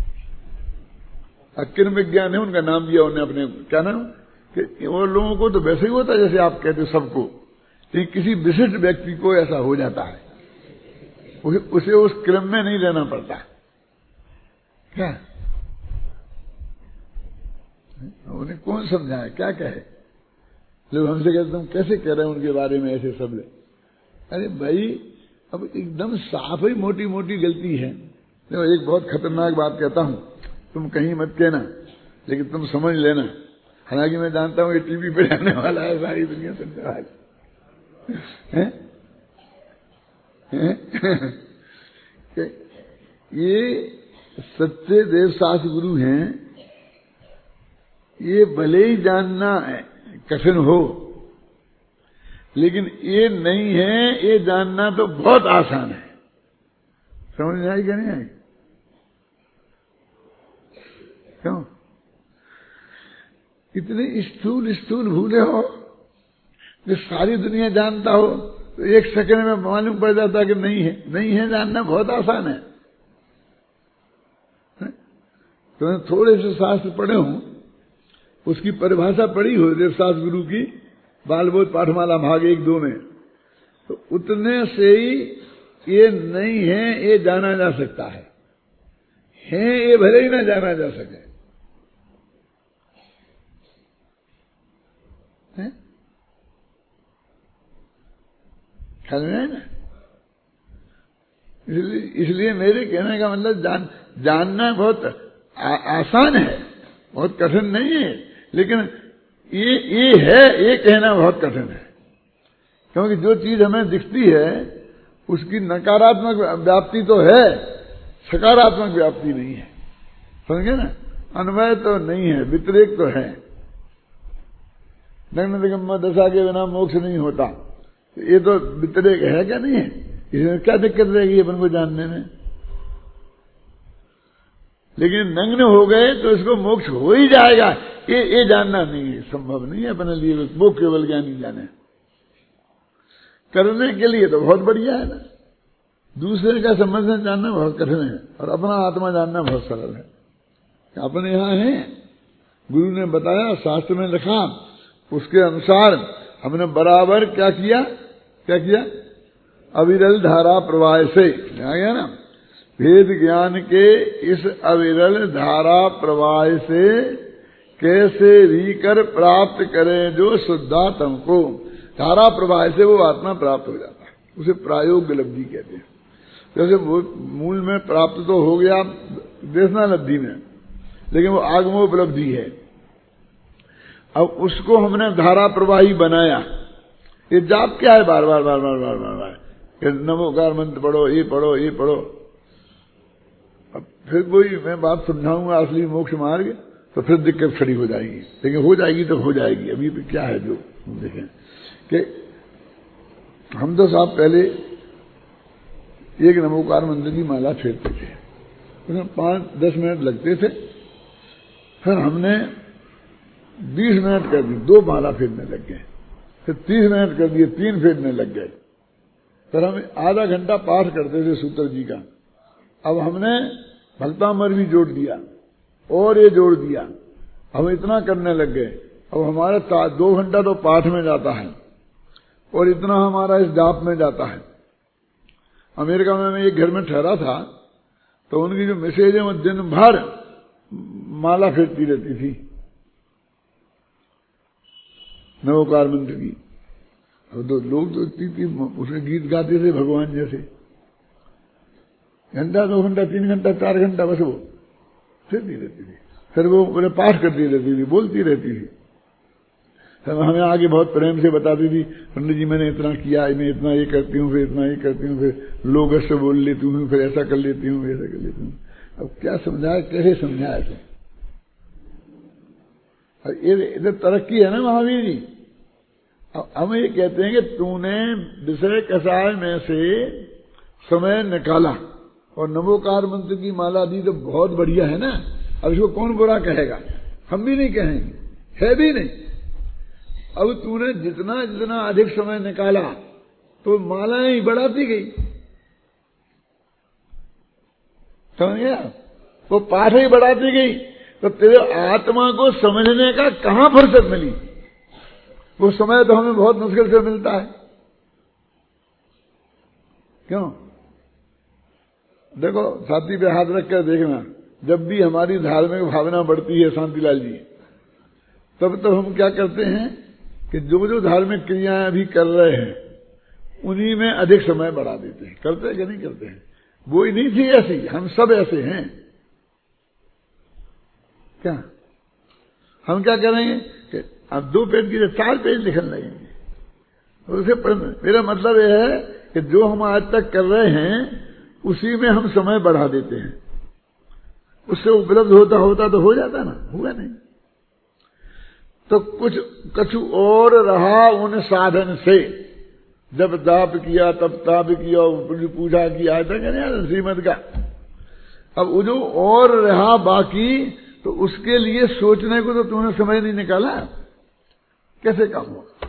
अक्रम विज्ञान है। उनका नाम दिया उन्होंने अपने, क्या नाम, कि वो लोगों को तो वैसे ही होता है जैसे आप कहते हो सबको, कि किसी विशिष्ट व्यक्ति को ऐसा हो जाता है, उसे उस क्रम में नहीं रहना पड़ता। क्या उन्हें कौन समझाए, क्या कहे? लोग हमसे कहते तुम कैसे कह रहे हो उनके बारे में ऐसे शब्द? अरे भाई अब एकदम साफ ही मोटी मोटी गलती है। देखो एक बहुत खतरनाक बात कहता हूं, तुम कहीं मत कहना, लेकिन तुम समझ लेना। हालांकि मैं जानता हूं ये टीवी पे जाने वाला है, सारी दुनिया सुनने वाली है। ये सच्चे देवशास्त्र गुरु हैं, ये भले ही जानना कठिन हो, लेकिन ये नहीं है, ये जानना तो बहुत आसान है। समझ में आई क्या नहीं आई? क्यों इतने स्थूल स्थूल भूले हो, जो सारी दुनिया जानता हो, तो एक सेकंड में मालूम पड़ जाता कि नहीं है। नहीं है जानना बहुत आसान है। तो मैंने थोड़े से शास्त्र पढ़े हूं, उसकी परिभाषा पढ़ी हो देवशास्त्र गुरु की, बालबोध पाठमाला भाग 1-2 में, तो उतने से ही ये नहीं है ये जाना जा सकता है ये भले ही ना जाना जा सके। ख्याल में है ना? इसलिए मेरे कहने का मतलब जानना बहुत आसान है, बहुत कठिन नहीं है, लेकिन ये है, ये कहना बहुत कठिन है। क्योंकि जो चीज हमें दिखती है उसकी नकारात्मक व्याप्ति तो है, सकारात्मक व्याप्ति नहीं है। समझे ना? अन्वय तो नहीं है, व्यतिरेक तो है। नग्न दिगंबर दशा के बिना मोक्ष नहीं होता, ये तो व्यतिरेक है क्या नहीं है? इसमें क्या दिक्कत रहेगी अपन को जानने में? लेकिन नग्न हो गए तो इसको मोक्ष हो ही जाएगा, ये जानना नहीं है, संभव नहीं है अपने लिए। वो केवल ज्ञानी जाने, करने के लिए तो बहुत बढ़िया है ना। दूसरे का समझना जानना बहुत कठिन है, और अपना आत्मा जानना बहुत सरल है। अपने यहां है, गुरु ने बताया, शास्त्र में लिखा, उसके अनुसार हमने बराबर क्या किया? अविरल धारा प्रवाह से आ गया ना, भेद ज्ञान के इस अविरल धारा प्रवाह से कैसे भी कर प्राप्त करें जो शुद्धात्म को। धारा प्रवाह से वो आत्मा प्राप्त हो जाता है, उसे प्रायोग्य लब्धि कहते हैं। जैसे वो मूल में प्राप्त तो हो गया देशना लब्धि में, लेकिन वो आगमोपलब्धि है। अब उसको हमने धारा प्रवाही बनाया। ये जाप क्या है? बार बार बार बार बार बार बार नमोकार मंत्र पढ़ो, ये पढ़ो, ये पढ़ो। अब फिर कोई मैं बात समझाऊंगा असली मोक्ष मार्ग, तो फिर दिक्कत खड़ी हो जाएगी। लेकिन हो जाएगी तो हो जाएगी। अभी क्या है जो देखें कि हम तो साहब पहले एक नमोकार मंत्र की माला फेरते थे, उसमें 5-10 मिनट लगते थे। फिर हमने 20 मिनट कर दी, 2 माला फेरने लग गए। फिर 30 मिनट कर दिए, 3 फेरने लग गए। फिर हम आधा घंटा पाठ करते थे सूत्र जी का। अब हमने भक्तामर भी जोड़ दिया और ये जोड़ दिया। हम इतना करने लग गए। अब हमारा 2 घंटा तो पाठ में जाता है और इतना हमारा इस जाप में जाता है। अमेरिका में मैं एक घर में ठहरा था, तो उनकी जो मैसेज है वो दिन भर माला फेरती रहती थी नवोकार मंत्र की। तो लोग तो इतनी उसमें गीत गाते थे भगवान जैसे, घंटा 2 घंटा 3 घंटा 4 घंटा बस वो फेरती रहती थी। फिर वो पूरे पाठ करती रहती थी, बोलती रहती थी। हमें आगे बहुत प्रेम से बताती थी, पंडित जी मैंने इतना किया, मैं इतना ये करती हूँ, फिर इतना ये करती हूँ, फिर लोग से बोल लेती हूँ, फिर ऐसा कर लेती हूँ, ऐसा कर लेती हूँ। अब क्या समझाया, कैसे समझाया तो? इधर तरक्की है ना महावीर जी। हम ये कहते हैं कि तूने विषय कसाय में से समय निकाला और नमोकार मंत्र की माला दी, तो बहुत बढ़िया है ना। अब इसको कौन बुरा कहेगा? हम भी नहीं कहेंगे, है भी नहीं। अब तूने जितना जितना अधिक समय निकाला तो मालाएं ही बढ़ाती गई, समझ गया? वो पाठ ही बढ़ाती गई। तो तेरे आत्मा को समझने का कहां फुर्सत मिली? वो समय तो हमें बहुत मुश्किल से मिलता है। क्यों? देखो छाती पे हाथ रख कर देखना, जब भी हमारी धार्मिक भावना बढ़ती है शांतिलाल जी, तब तो हम क्या करते हैं कि जो जो धार्मिक क्रियाएं अभी कर रहे हैं उन्हीं में अधिक समय बढ़ा देते हैं। करते हैं कि नहीं करते हैं? वो ही नहीं थी ऐसी, हम सब ऐसे हैं। क्या हम क्या करेंगे कि अब 2 पेज की 4 पेज लिखने लगेंगे। उसे मेरा मतलब यह है कि जो हम आज तक कर रहे हैं उसी में हम समय बढ़ा देते हैं। उससे उपलब्ध होता होता तो हो जाता ना, हुआ नहीं। तो कुछ कछु और रहा उन साधन से, जब जाप किया तब ताप किया, पूजा किया, आज तक नहीं श्रीमद का। अब वो जो और रहा बाकी, तो उसके लिए सोचने को तो तूने समय नहीं निकाला, कैसे काम हुआ?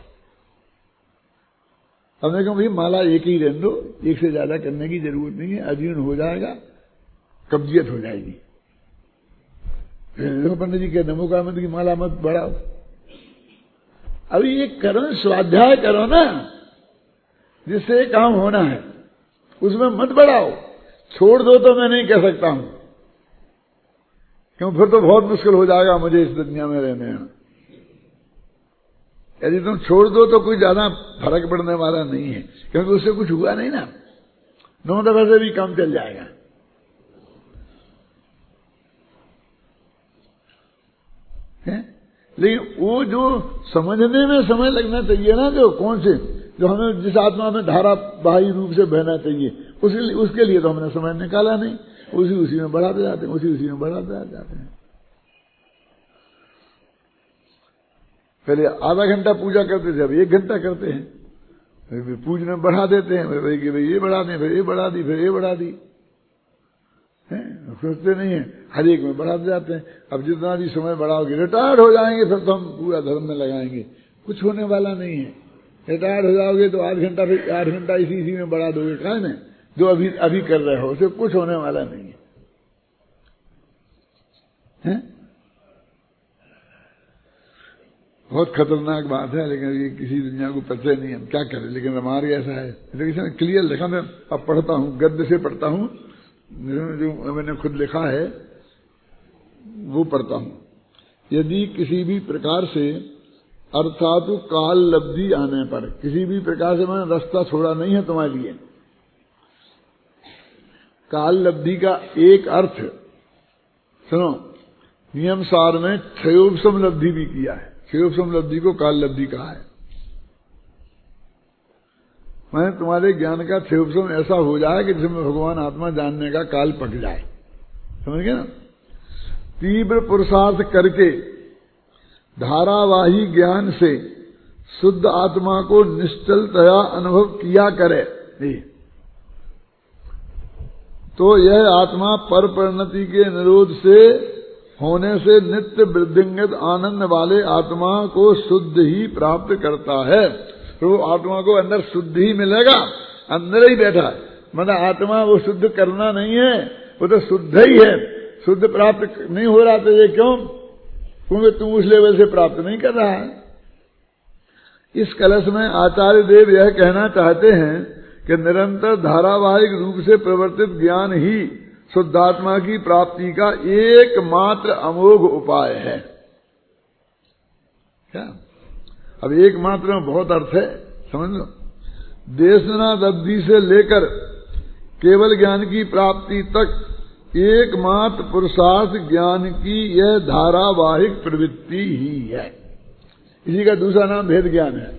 हमने कहा भाई माला एक ही रहने दो, एक से ज्यादा करने की जरूरत नहीं है, अजीर्ण हो जाएगा, कब्जियत हो जाएगी। देखो पंडित जी के नमोकार मंत्र की माला मत बढ़ाओ। अभी ये करो, स्वाध्याय करो ना, जिससे काम होना है, उसमें मत बढ़ाओ। छोड़ दो तो मैं नहीं कह सकता हूं, क्यों? फिर तो बहुत मुश्किल हो जाएगा मुझे इस दुनिया में रहने में। यदि तुम छोड़ दो तो कोई ज्यादा फर्क पड़ने वाला नहीं है, क्योंकि उससे कुछ हुआ नहीं ना, 9 दफे से भी काम चल जाएगा। है? लेकिन वो जो समझने में समय लगना चाहिए ना, जो कौन से जो हमें जिस आत्मा में धारा बाह्य रूप से बहना चाहिए, उसके लिए तो हमने समय निकाला नहीं। उसी में बढ़ाते जाते हैं, उसी में बढ़ाते जाते हैं। पहले आधा घंटा पूजा करते थे, अब 1 घंटा करते हैं। पूजने बढ़ा देते हैं, भाई ये बढ़ा दें, फिर ये बढ़ा दी, फिर ये बढ़ा दी। सोचते नहीं है, हर एक में बढ़ाते जाते हैं। अब जितना भी समय बढ़ाओगे, रिटायर्ड हो जाएंगे, फिर तो हम पूरा धर्म में लगाएंगे, कुछ होने वाला नहीं है। रिटायर्ड हो जाओगे तो 8 घंटा, फिर 8 घंटा इसी में बढ़ा दोगे। क्या में जो अभी कर रहे हो उसे कुछ होने वाला नहीं है, है? बहुत खतरनाक बात है, लेकिन ये किसी दुनिया को पता नहीं, हम क्या करें। लेकिन हमारे ऐसा है, लेकिन क्लियर लिखा, मैं अब पढ़ता हूं, गद्य से पढ़ता हूं, जो मैंने खुद लिखा है वो पढ़ता हूं। यदि किसी भी प्रकार से, अर्थात काल लब्धि आने पर, किसी भी प्रकार से मैंने रास्ता छोड़ा नहीं है तुम्हारे लिए। काल लब्धि का एक अर्थ सुनो, नियम सार में क्षयोपशम लब्धि भी किया है। क्षेयोपम लब्धि को काल लब्धि कहा है। मैंने तुम्हारे ज्ञान का क्षेयोपम ऐसा हो जाए कि जिसमें भगवान आत्मा जानने का काल पक जाए, समझ गए ना। तीव्र पुरुषार्थ करके धारावाही ज्ञान से शुद्ध आत्मा को निश्चलतया अनुभव किया करे तो यह आत्मा पर परिणति के निरोध से होने से नित्य वृद्धिंगत आनंद वाले आत्मा को शुद्ध ही प्राप्त करता है। तो वो आत्मा को अंदर शुद्ध ही मिलेगा, अंदर ही बैठा। मतलब आत्मा वो शुद्ध करना नहीं है, वो तो शुद्ध ही है। शुद्ध प्राप्त नहीं हो रहा तो ये क्यों? क्योंकि तुम उस लेवल से प्राप्त नहीं कर रहा है। इस कलश में आचार्य देव यह कहना चाहते हैं कि निरंतर धारावाहिक रूप से प्रवर्तित ज्ञान ही शुद्धात्मा की प्राप्ति का एकमात्र अमोघ उपाय है। क्या? अब एकमात्र में बहुत अर्थ है, समझ लो। देशनादब्धि से लेकर केवल ज्ञान की प्राप्ति तक एकमात्र पुरुषार्थ ज्ञान की यह धारावाहिक प्रवृत्ति ही है। इसी का दूसरा नाम भेद ज्ञान है।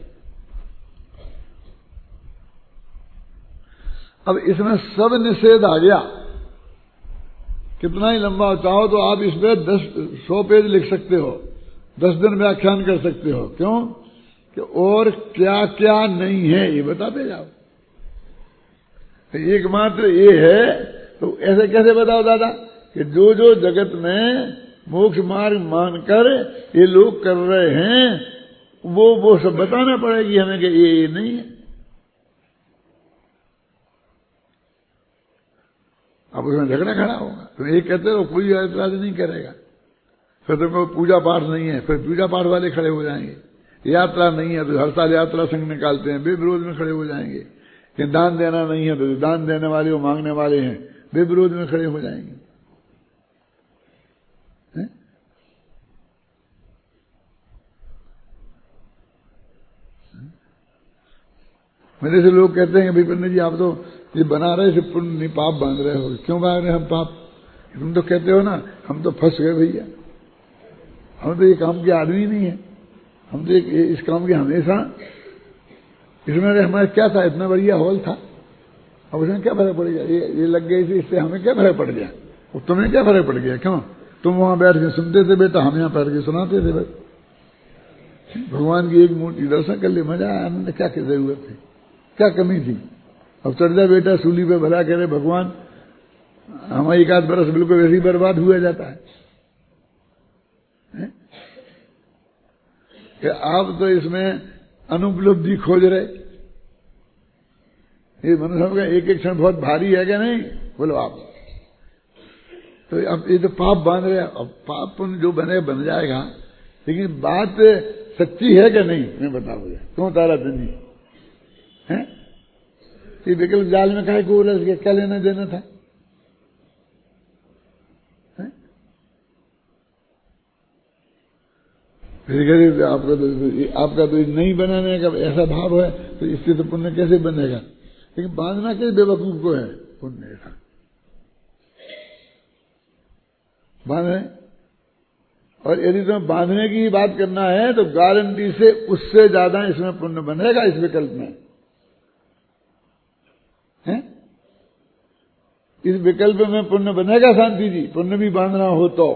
अब इसमें सब निषेध आ गया। कितना ही लंबा चाहो तो आप इसमें 100 पेज लिख सकते हो, 10 दिन व्याख्यान कर सकते हो। क्यों? कि और क्या क्या नहीं है ये बताते जाओ। एकमात्र ये है तो ऐसे कैसे बताओ दादा कि जो जो जगत में मोक्ष मार्ग मानकर ये लोग कर रहे हैं वो सब बताना पड़ेगी हमें कि ये नहीं है। अब उसमें झगड़ा खड़ा होगा। तुम ये कहते हो कोई ऐतराज नहीं करेगा, फिर तुमको पूजा पाठ नहीं है, फिर पूजा पाठ वाले खड़े हो जाएंगे। यात्रा नहीं है तो हर साल यात्रा संघ निकालते हैं, वे विरोध में खड़े हो जाएंगे। कि दान देना नहीं है तो दान देने वाले वो मांगने वाले हैं, वे विरोध में खड़े हो जाएंगे। मेरे से लोग कहते हैं कि भाई पंडित जी आप तो ये बना रहे से पुण्य नहीं पाप बांध रहे हो। क्यों बांध रहे हम पाप? तुम तो कहते हो ना हम तो फंस गए भैया, हम तो ये काम के आदमी नहीं है, हम तो इस काम के हमेशा इसमें हमारा क्या था, इतना बढ़िया हॉल था, अब उसमें क्या फर्क पड़ गया? ये लग गई थी, इससे हमें क्या फर्क पड़ गया? और तुम्हें क्या फर्क पड़ गया? क्यों? तुम वहां बैठ के सुनते थे बेटा, हम यहां बैठ के सुनाते थे। भाई भगवान की एक मूर्ति दर्शन कर ले, मजा आया, आनंद। क्या जरूरत थी, क्या कमी थी? अब चढ़ जा बेटा सूली पे, भला करे भगवान। हमारा 1 बरस बिल्कुल वैसे ही बर्बाद हुआ जाता है। कि आप तो इसमें अनुपलब्धि खोज रहे। ये मनुष्य का एक एक क्षण बहुत भारी है क्या? नहीं बोलो आप। तो अब ये तो पाप बांध रहे। अब पाप पुण्य जो बने बन जाएगा, लेकिन बात सच्ची है क्या नहीं? मैं बता मुझे, क्यों तारा चंद जी है ये विकल्प जाल में काहे को उलझ गया? क्या लेना देना था? फिर आपका तो नहीं बनाने का ऐसा भाव है तो इससे तो पुण्य कैसे बनेगा? लेकिन बांधना कैसे बेवकूफ को है पुण्य ऐसा बांधे। और यदि तुम्हें बांधने की बात करना है तो गारंटी से उससे ज्यादा इसमें पुण्य बनेगा इस विकल्प में है। इस विकल्प में पुण्य बनेगा शांति जी, पुण्य भी बांधना हो तो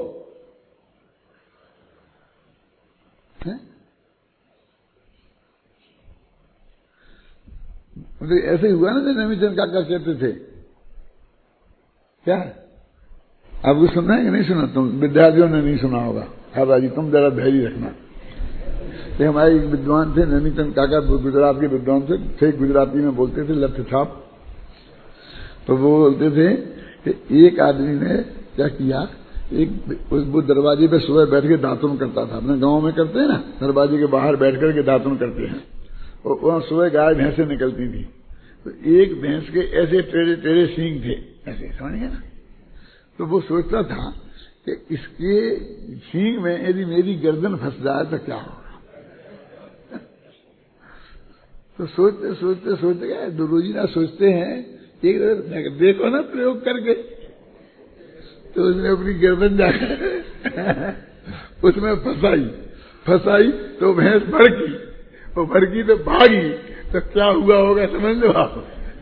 मुझे ऐसे ही हुआ ना, नमीचंद काका कहते थे क्या आपको सुनना है कि नहीं सुना? तुम विद्यार्थियों ने नहीं सुना होगा। खादा जी तुम जरा धैर्य रखना। तो हमारे एक विद्वान थे नमीचंद काका, गुजरात के विद्वान थे, गुजराती में बोलते थे लठ छाप। तो वो बोलते थे कि एक आदमी ने क्या किया, वो दरवाजे पे सुबह बैठ के दातुन करता था। अपने गांव में करते हैं ना, दरवाजे के बाहर बैठ करके दातुन करते हैं। और वहां सुबह गाय भैंसें निकलती थी, तो एक भैंस के ऐसे टेढ़े टेढ़े सींग थे, ऐसे समझ गए ना। तो वो सोचता था कि इसके सींग में यदि मेरी गर्दन फंस जाए तो क्या होगा। तो सोचते सोचते सोचते गए, रोजीना सोचते हैं। एक देखो ना प्रयोग करके, तो उसने अपनी गर्दन जाकर उसमें फंसाई तो भैंस भड़की, वो भड़की तो भागी, तो क्या हुआ होगा समझ लो आप।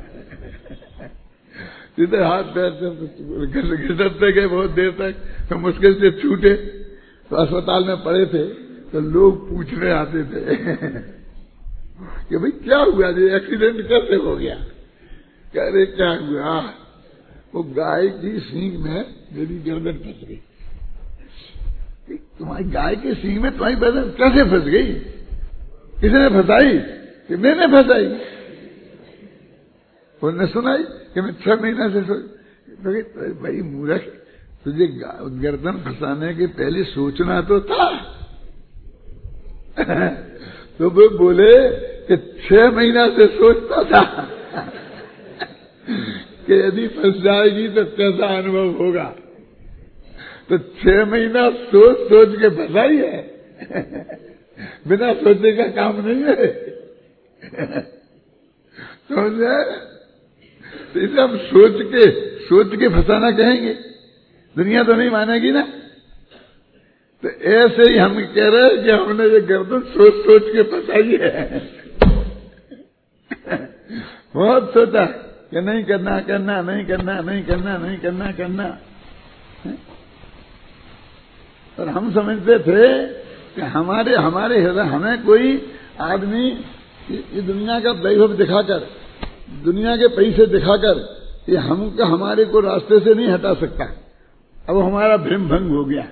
जितने हाथ पैर से घिसटते गए बहुत देर तक, तो मुश्किल से छूटे, तो अस्पताल में पड़े थे, तो लोग पूछने आते थे कि भाई क्या हुआ, ये एक्सीडेंट कैसे हो गया। कह रहे क्या हुआ, वो गाय की सींग में मेरी गर्दन फंस गई। तुम्हारी गाय के सींग में तुम्हारी गर्दन कैसे फंस गई, किसने फंसाई, कि मैंने फंसाई। उन्होंने सुनाई कि मैं 6 महीना से तो भाई मूर्ख, तुझे गर्दन फंसाने के पहले सोचना तो था। तो वो बोले कि 6 महीना से सोचता था कि यदि फंस जाएगी तो कैसा अनुभव होगा। तो 6 महीना सोच सोच के फंसाई है, बिना सोचे का काम नहीं है। समझे, तो इसे हम सोच के फंसाना कहेंगे, दुनिया तो नहीं मानेगी ना। तो ऐसे ही हम कह रहे हैं कि हमने ये गर्दन सोच सोच के फंसाई है। बहुत सोचा कि नहीं करना करना नहीं करना नहीं करना नहीं करना करना, और हम समझते थे कि हमारे हृदय, हमें कोई आदमी ये दुनिया का वैभव दिखाकर, दुनिया के पैसे दिखाकर ये हमका हमारे को रास्ते से नहीं हटा सकता। अब हमारा भ्रम भंग हो गया।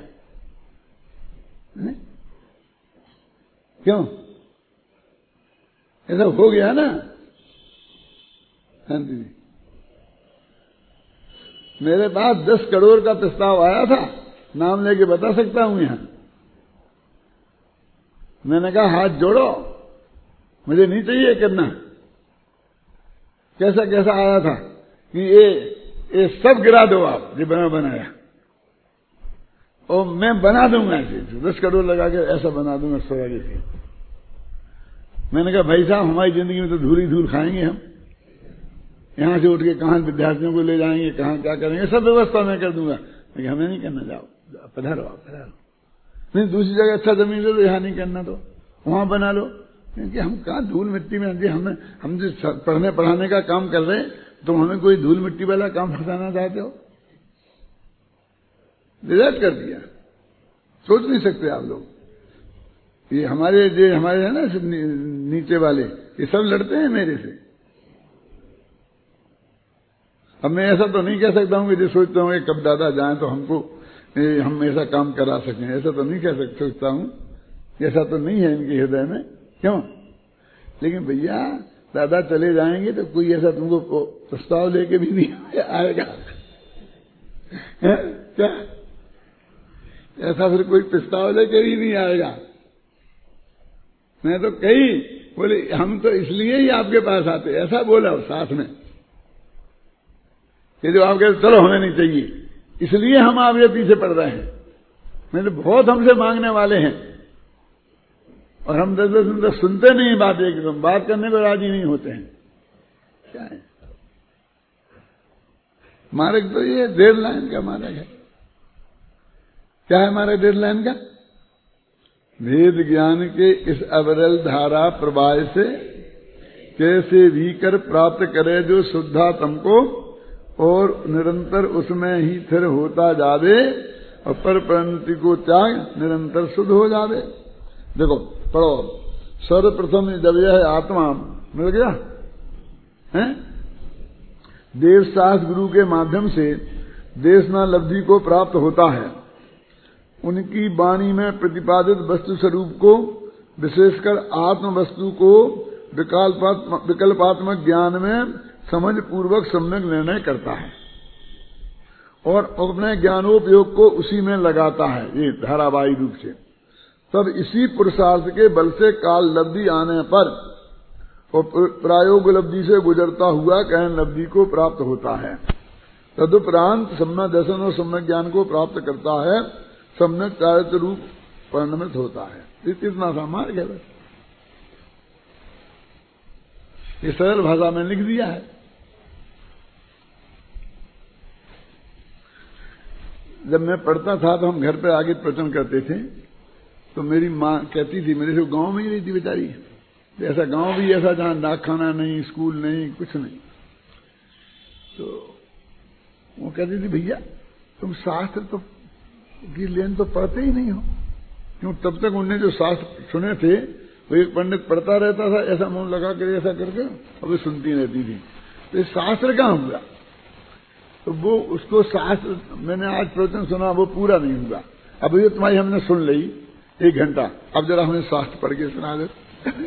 क्यों ऐसा हो गया ना। हाँ जी, मेरे पास 10 करोड़ का प्रस्ताव आया था, नाम लेके बता सकता हूं यहां। मैंने कहा हाथ जोड़ो, मुझे नहीं चाहिए करना। कैसा कैसा आया था कि ये सब गिरा दो आप, ये बनाया, और मैं बना दूंगा इसे, 10 करोड़ लगा के ऐसा बना दूंगा सोरागे से। मैंने कहा भाई साहब, हमारी जिंदगी में तो धूल ही धूल खाएंगे हम, यहां से उठ के कहां विद्यार्थियों को ले जाएंगे, कहां क्या करेंगे, सब व्यवस्था मैं कर दूंगा, लेकिन हमें नहीं करना। जाओ पधारो आप, पधारो। नहीं दूसरी जगह अच्छा जमीन ले लो, यहां नहीं करना तो वहां बना लो। क्योंकि हम कहां धूल मिट्टी में, हम जो पढ़ने पढ़ाने का काम कर रहे हैं, तुम हमें कोई धूल मिट्टी वाला काम फंसाना चाहते हो। रिजेक्ट कर दिया, सोच नहीं सकते आप लोग। ये हमारे है ना नीचे वाले, ये सब लड़ते हैं मेरे से। अब मैं ऐसा तो नहीं कह सकता हूं कि जो सोचता हूं कि कब दादा जाएं तो हमको हम ऐसा काम करा सकें, ऐसा तो नहीं कह सकता हूं, ऐसा तो नहीं है इनके हृदय में। क्यों? लेकिन भैया दादा चले जाएंगे तो कोई ऐसा तुमको प्रस्ताव लेके भी नहीं आएगा। क्या ऐसा फिर कोई प्रस्ताव लेके भी नहीं आएगा। मैं तो कही बोले हम तो इसलिए ही आपके पास आते, ऐसा बोला साथ में कि जो आप कहते चलो हमें नहीं चाहिए, इसलिए हम आपके पीछे पड़ रहे हैं। मैंने बहुत हमसे मांगने वाले हैं और हम 10 दिन तक सुनते नहीं बात, एकदम बात करने को राजी नहीं होते हैं। क्या है मार्ग? तो ये डेडलाइन का मार्ग है। क्या है हमारे डेडलाइन का? वेद ज्ञान के इस अविरल धारा प्रवाह से कैसे भी कर प्राप्त करे जो शुद्धात्म को, और निरंतर उसमें ही स्थिर होता जावे, और पर प्रवृत्ति को त्याग निरंतर शुद्ध हो जावे। देखो पढ़ो, सर्वप्रथम जब यह आत्मा मिल गया है, देवशास्त्र गुरु के माध्यम से देशना लब्धि को प्राप्त होता है। उनकी वाणी में प्रतिपादित वस्तु स्वरूप को, विशेषकर आत्म वस्तु को विकल्पात्मक ज्ञान में समझ पूर्वक सम्यक निर्णय करता है और अपने ज्ञानोपयोग को उसी में लगाता है, ये धारावाही रूप से। तब इसी पुरुषार्थ के बल से काल लब्धि आने पर और प्रायोग लब्धि से गुजरता हुआ कहन लब्धि को प्राप्त होता है। तदुपरांत सम्यक दर्शन और सम्यक ज्ञान को प्राप्त करता है, सम्यक चारित्र रूप परिणमित होता है। इतना सा मार्ग है। ये सरल भाषा में लिख दिया है। जब मैं पढ़ता था तो हम घर पर आगे प्रवचन करते थे, तो मेरी माँ कहती थी, मेरे से गांव में ही रही थी बेचारी, ऐसा गांव भी ऐसा जहां डाकखाना नहीं, स्कूल नहीं, कुछ नहीं। तो वो कहती थी भैया तुम शास्त्र तो की लेन तो पढ़ते ही नहीं हो। क्यों? तब तक उन्होंने जो शास्त्र सुने थे वो एक पंडित पढ़ता रहता था ऐसा मुंह लगा कर ऐसा करके, और वे सुनती रहती थी। तो ये शास्त्र कहाँ हुआ? तो वो उसको शास्त्र, मैंने आज प्रवचन सुना वो पूरा नहीं हुआ। अब ये तुम्हारी हमने सुन ली 1 घंटा, अब जरा हमें शास्त्र पढ़ के सुना दे।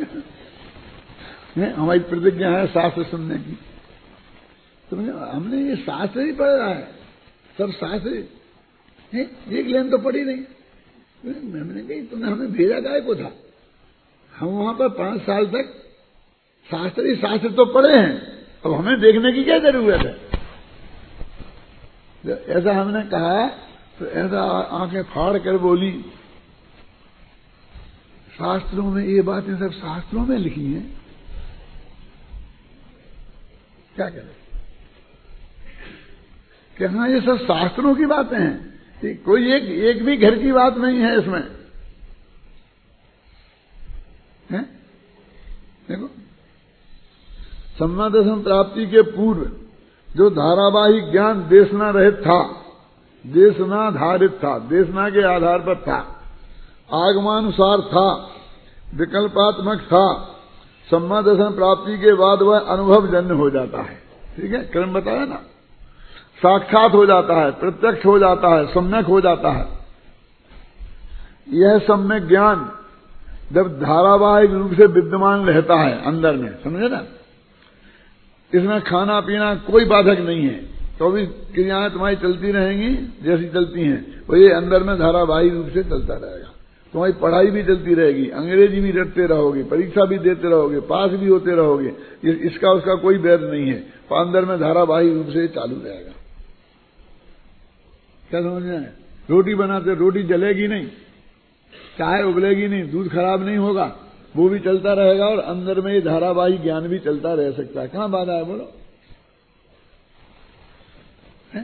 हमारी प्रतिज्ञा है शास्त्र सुनने की। तो हमने ये शास्त्र ही पढ़ा है, सब शास्त्र, एक लेन तो पढ़ी नहीं। मैंने कही तुमने हमें भेजा गाय को था, हम वहां पर 5 साल तक शास्त्र ही शास्त्र तो पढ़े हैं, अब हमें देखने की क्या जरूरत है? ऐसा हमने कहा तो ऐसा आंखें फाड़ कर बोली, शास्त्रों में ये बातें सब शास्त्रों में लिखी हैं, क्या करें? कि हाँ ये सब शास्त्रों की बातें हैं, कोई एक भी घर की बात नहीं है इसमें, है? देखो, सम्मादर्शन प्राप्ति के पूर्व जो धारावाहिक ज्ञान देशना रहित था, देशनाधारित था, देशना के आधार पर था, आगमानुसार था, विकल्पात्मक था, सम्मादर्शन प्राप्ति के बाद वह अनुभवजन्य हो जाता है। ठीक है, क्रम बताया ना, साक्षात हो जाता है, प्रत्यक्ष हो जाता है, सम्यक हो जाता है। यह सम्यक ज्ञान जब धारावाहिक रूप से विद्यमान रहता है अंदर में, समझे ना, इसमें खाना पीना कोई बाधक नहीं है, 24 क्रियाएं तुम्हारी चलती रहेंगी जैसी चलती हैं, वो ये अंदर में धारावाहिक रूप से चलता रहेगा। तुम्हारी पढ़ाई भी चलती रहेगी, अंग्रेजी भी रटते रहोगे, परीक्षा भी देते रहोगे, पास भी होते रहोगे, इसका उसका कोई भेद नहीं है, तो अंदर में धारावाहिक रूप से चालू रहेगा। क्या समझ में है? रोटी बनाते रोटी जलेगी नहीं, चाय उबलेगी नहीं, दूध खराब नहीं होगा, वो भी चलता रहेगा और अंदर में ये धारावाहिक ज्ञान भी चलता रह सकता है। कहां बाधा है बोलो? है?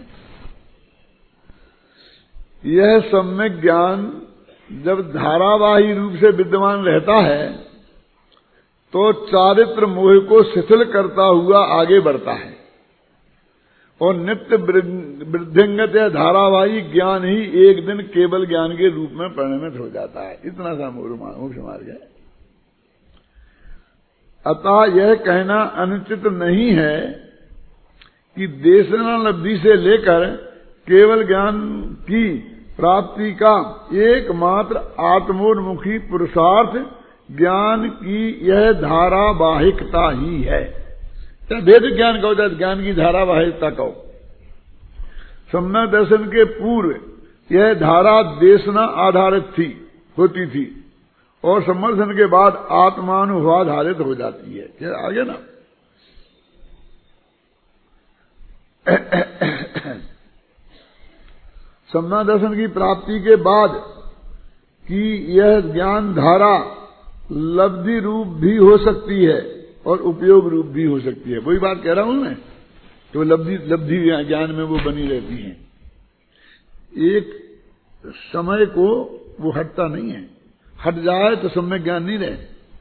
यह सम्यक ज्ञान जब धारावाहिक रूप से विद्यमान रहता है तो चारित्र मोह को शिथिल करता हुआ आगे बढ़ता है और नित्य वृद्धिंगत या धारावाहिक ज्ञान ही एक दिन केवल ज्ञान के रूप में परिणमित हो जाता है। इतना सा मोक्ष मार्ग है। अतः यह कहना अनुचित नहीं है कि देशनालब्धि से लेकर केवल ज्ञान की प्राप्ति का एकमात्र आत्मोन्मुखी पुरुषार्थ ज्ञान की यह धारावाहिकता ही है। भेद ज्ञान कहो या ज्ञान की धारावाहिकता कहो। सम्यक दर्शन के पूर्व यह धारा देशना आधारित होती थी और समर्थन के बाद आत्मानुभवाधारित हो जाती है। क्या आगे ना? सम्यक दर्शन की प्राप्ति के बाद की यह ज्ञान धारा लब्धि रूप भी हो सकती है और उपयोग रूप भी हो सकती है। वही बात कह रहा हूं मैं, तो लब्धि ज्ञान में वो बनी रहती है। एक समय को वो हटता नहीं है, हट जाए तो सम्यक ज्ञान नहीं रहे,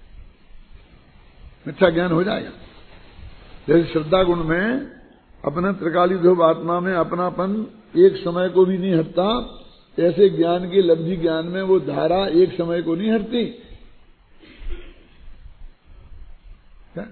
मिथ्या ज्ञान हो जाएगा। जैसे श्रद्धा गुण में अपना त्रिकाली ध्रुव आत्मा में अपनापन एक समय को भी नहीं हटता, ऐसे ज्ञान की लब्धि ज्ञान में वो धारा एक समय को नहीं हटती। क्या?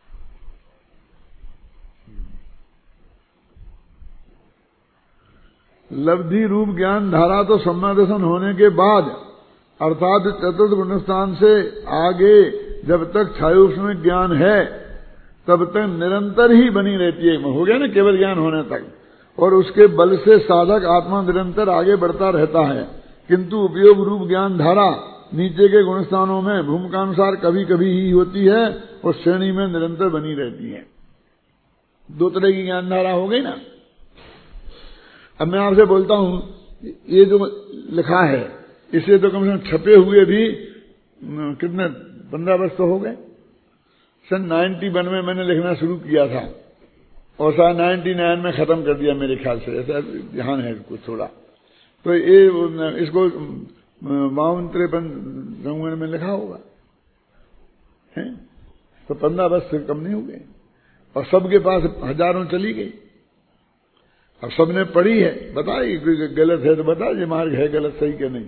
लब्धि रूप ज्ञान धारा तो सम्यक दर्शन होने के बाद अर्थात चतुर्थ गुणस्थान से आगे जब तक छायोष्म ज्ञान है तब तक निरंतर ही बनी रहती है। हो गया ना केवल ज्ञान होने तक, और उसके बल से साधक आत्मा निरंतर आगे बढ़ता रहता है। किंतु उपयोग रूप ज्ञान धारा नीचे के गुणस्थानों में भूमिकानुसार कभी कभी ही होती है और श्रेणी में निरंतर बनी रहती है। 2 तरह की ज्ञान धारा हो गई ना। अब मैं आपसे बोलता हूं, ये जो लिखा है इसे तो कम से कम छपे हुए भी कितने 15 वर्ष तो हो गए। सन 91 में मैंने लिखना शुरू किया था और सन 99 में खत्म कर दिया मेरे ख्याल से, ऐसा ध्यान है कुछ थोड़ा। तो ये इसको 52-53 में लिखा होगा, है? तो 15 वर्ष से कम नहीं हुए और सबके पास हजारों चली गई। अब सबने पढ़ी है, बताइए कोई गलत है तो बता, ये मार्ग है गलत सही कि नहीं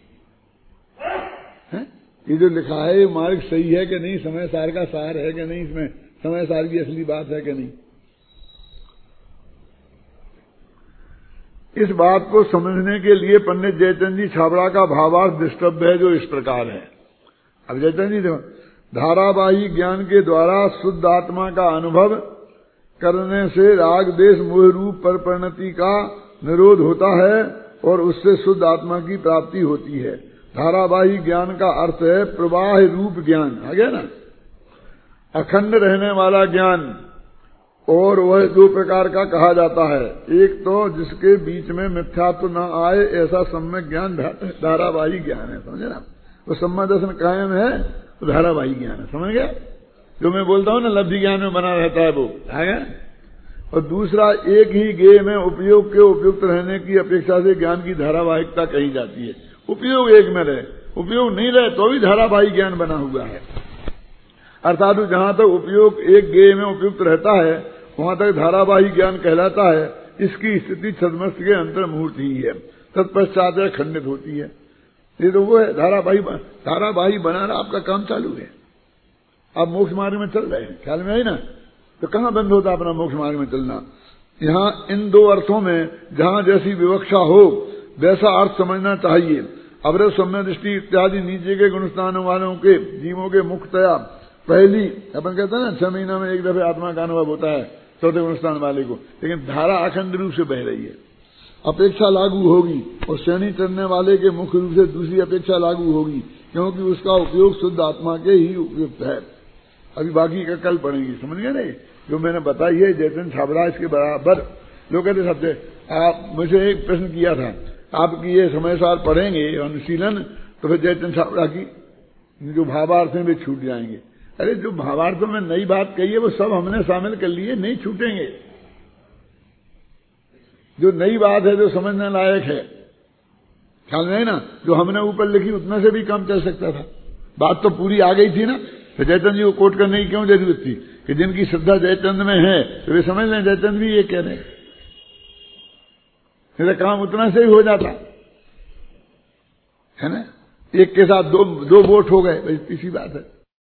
है? ये जो लिखा है ये मार्ग सही है कि नहीं, समय सार का सार है कि नहीं, इसमें समय सार की असली बात है कि नहीं। इस बात को समझने के लिए पंडित जयचंद जी छाबड़ा का भावार्थ दृष्टव्य है, जो इस प्रकार है। अब जयचंद जी देखो, धारावाही ज्ञान के द्वारा शुद्ध आत्मा का अनुभव करने से राग देश मोह रूप पर परिणति का निरोध होता है और उससे शुद्ध आत्मा की प्राप्ति होती है। धारावाही ज्ञान का अर्थ है प्रवाह रूप ज्ञान, आ गया ना, अखंड रहने वाला ज्ञान। और वह दो प्रकार का कहा जाता है, एक तो जिसके बीच में मिथ्यात्व न आए ऐसा सम्यक ज्ञान धारावाही ज्ञान है, समझे ना। वो सम्यक दर्शन कायम है तो धारावाही ज्ञान है, समझ गया। जो मैं बोलता हूं ना लब्धि ज्ञान में बना रहता है वो, है गया। और दूसरा, एक ही गेय में उपयोग के उपयुक्त रहने की अपेक्षा से ज्ञान की धारावाहिकता कही जाती है। उपयोग एक में रहे, उपयोग नहीं रहे तो भी धारावाही ज्ञान बना हुआ है। अर्थात जहां तक उपयोग एक गेय में उपयुक्त रहता है वहां तक धारावाही ज्ञान कहलाता है। इसकी स्थिति छद्मस्त के अंतर मुहूर्त ही है, तत्पश्चात खंडित होती है। ये तो वो है धारावाही बनाना आपका काम चालू है। आप मोक्ष मार्ग में चल रहे हैं, ख्याल में आई ना, तो कहां बंद होता अपना मोक्ष मार्ग में चलना। यहां इन दो अर्थों में जहां जैसी विवक्षा हो वैसा अर्थ समझना चाहिए। अवरत सम्य दृष्टि इत्यादि नीचे के गुणस्थानों वालों के जीवों के मुख्यतया पहली, अपन कहते हैं ना 6 महीना में एक दफे आत्मा का अनुभव होता है चौथे गुणस्थान वाले को, लेकिन धारा अखंड रूप से बह रही है। अपेक्षा लागू होगी और श्रेणी चढ़ने वाले के मुख्य रूप से दूसरी अपेक्षा लागू होगी, क्योंकि उसका उपयोग शुद्ध आत्मा के ही उपयुक्त है। अभी बाकी का कल पढ़ेंगे, समझ गए नहीं। जो मैंने बताई है जयचंद छाबड़ा इसके बराबर। लोग कहते सबसे, आप मुझे एक प्रश्न किया था, आपकी ये समय सार पढ़ेंगे अनुशीलन तो फिर जयचंद छाबड़ा की जो भावार्थ हैं वे छूट जाएंगे। अरे जो भावार्थों में नई बात कही है वो सब हमने शामिल कर लिए, नहीं छूटेंगे। जो नई बात है जो समझने लायक है, ख्याल में है ना, जो हमने ऊपर लिखी उतना से भी कम चल सकता था। बात तो पूरी आ गई थी ना, तो जयचंद जी को कोट करने की क्यों जरूरत थी कि जिनकी श्रद्धा जयचंद में है तो वे समझ लें जयचंद भी ये कह रहे हैं, मेरा काम उतना से ही हो जाता है ना। एक के साथ दो वोट हो गए, बस इसी बात है।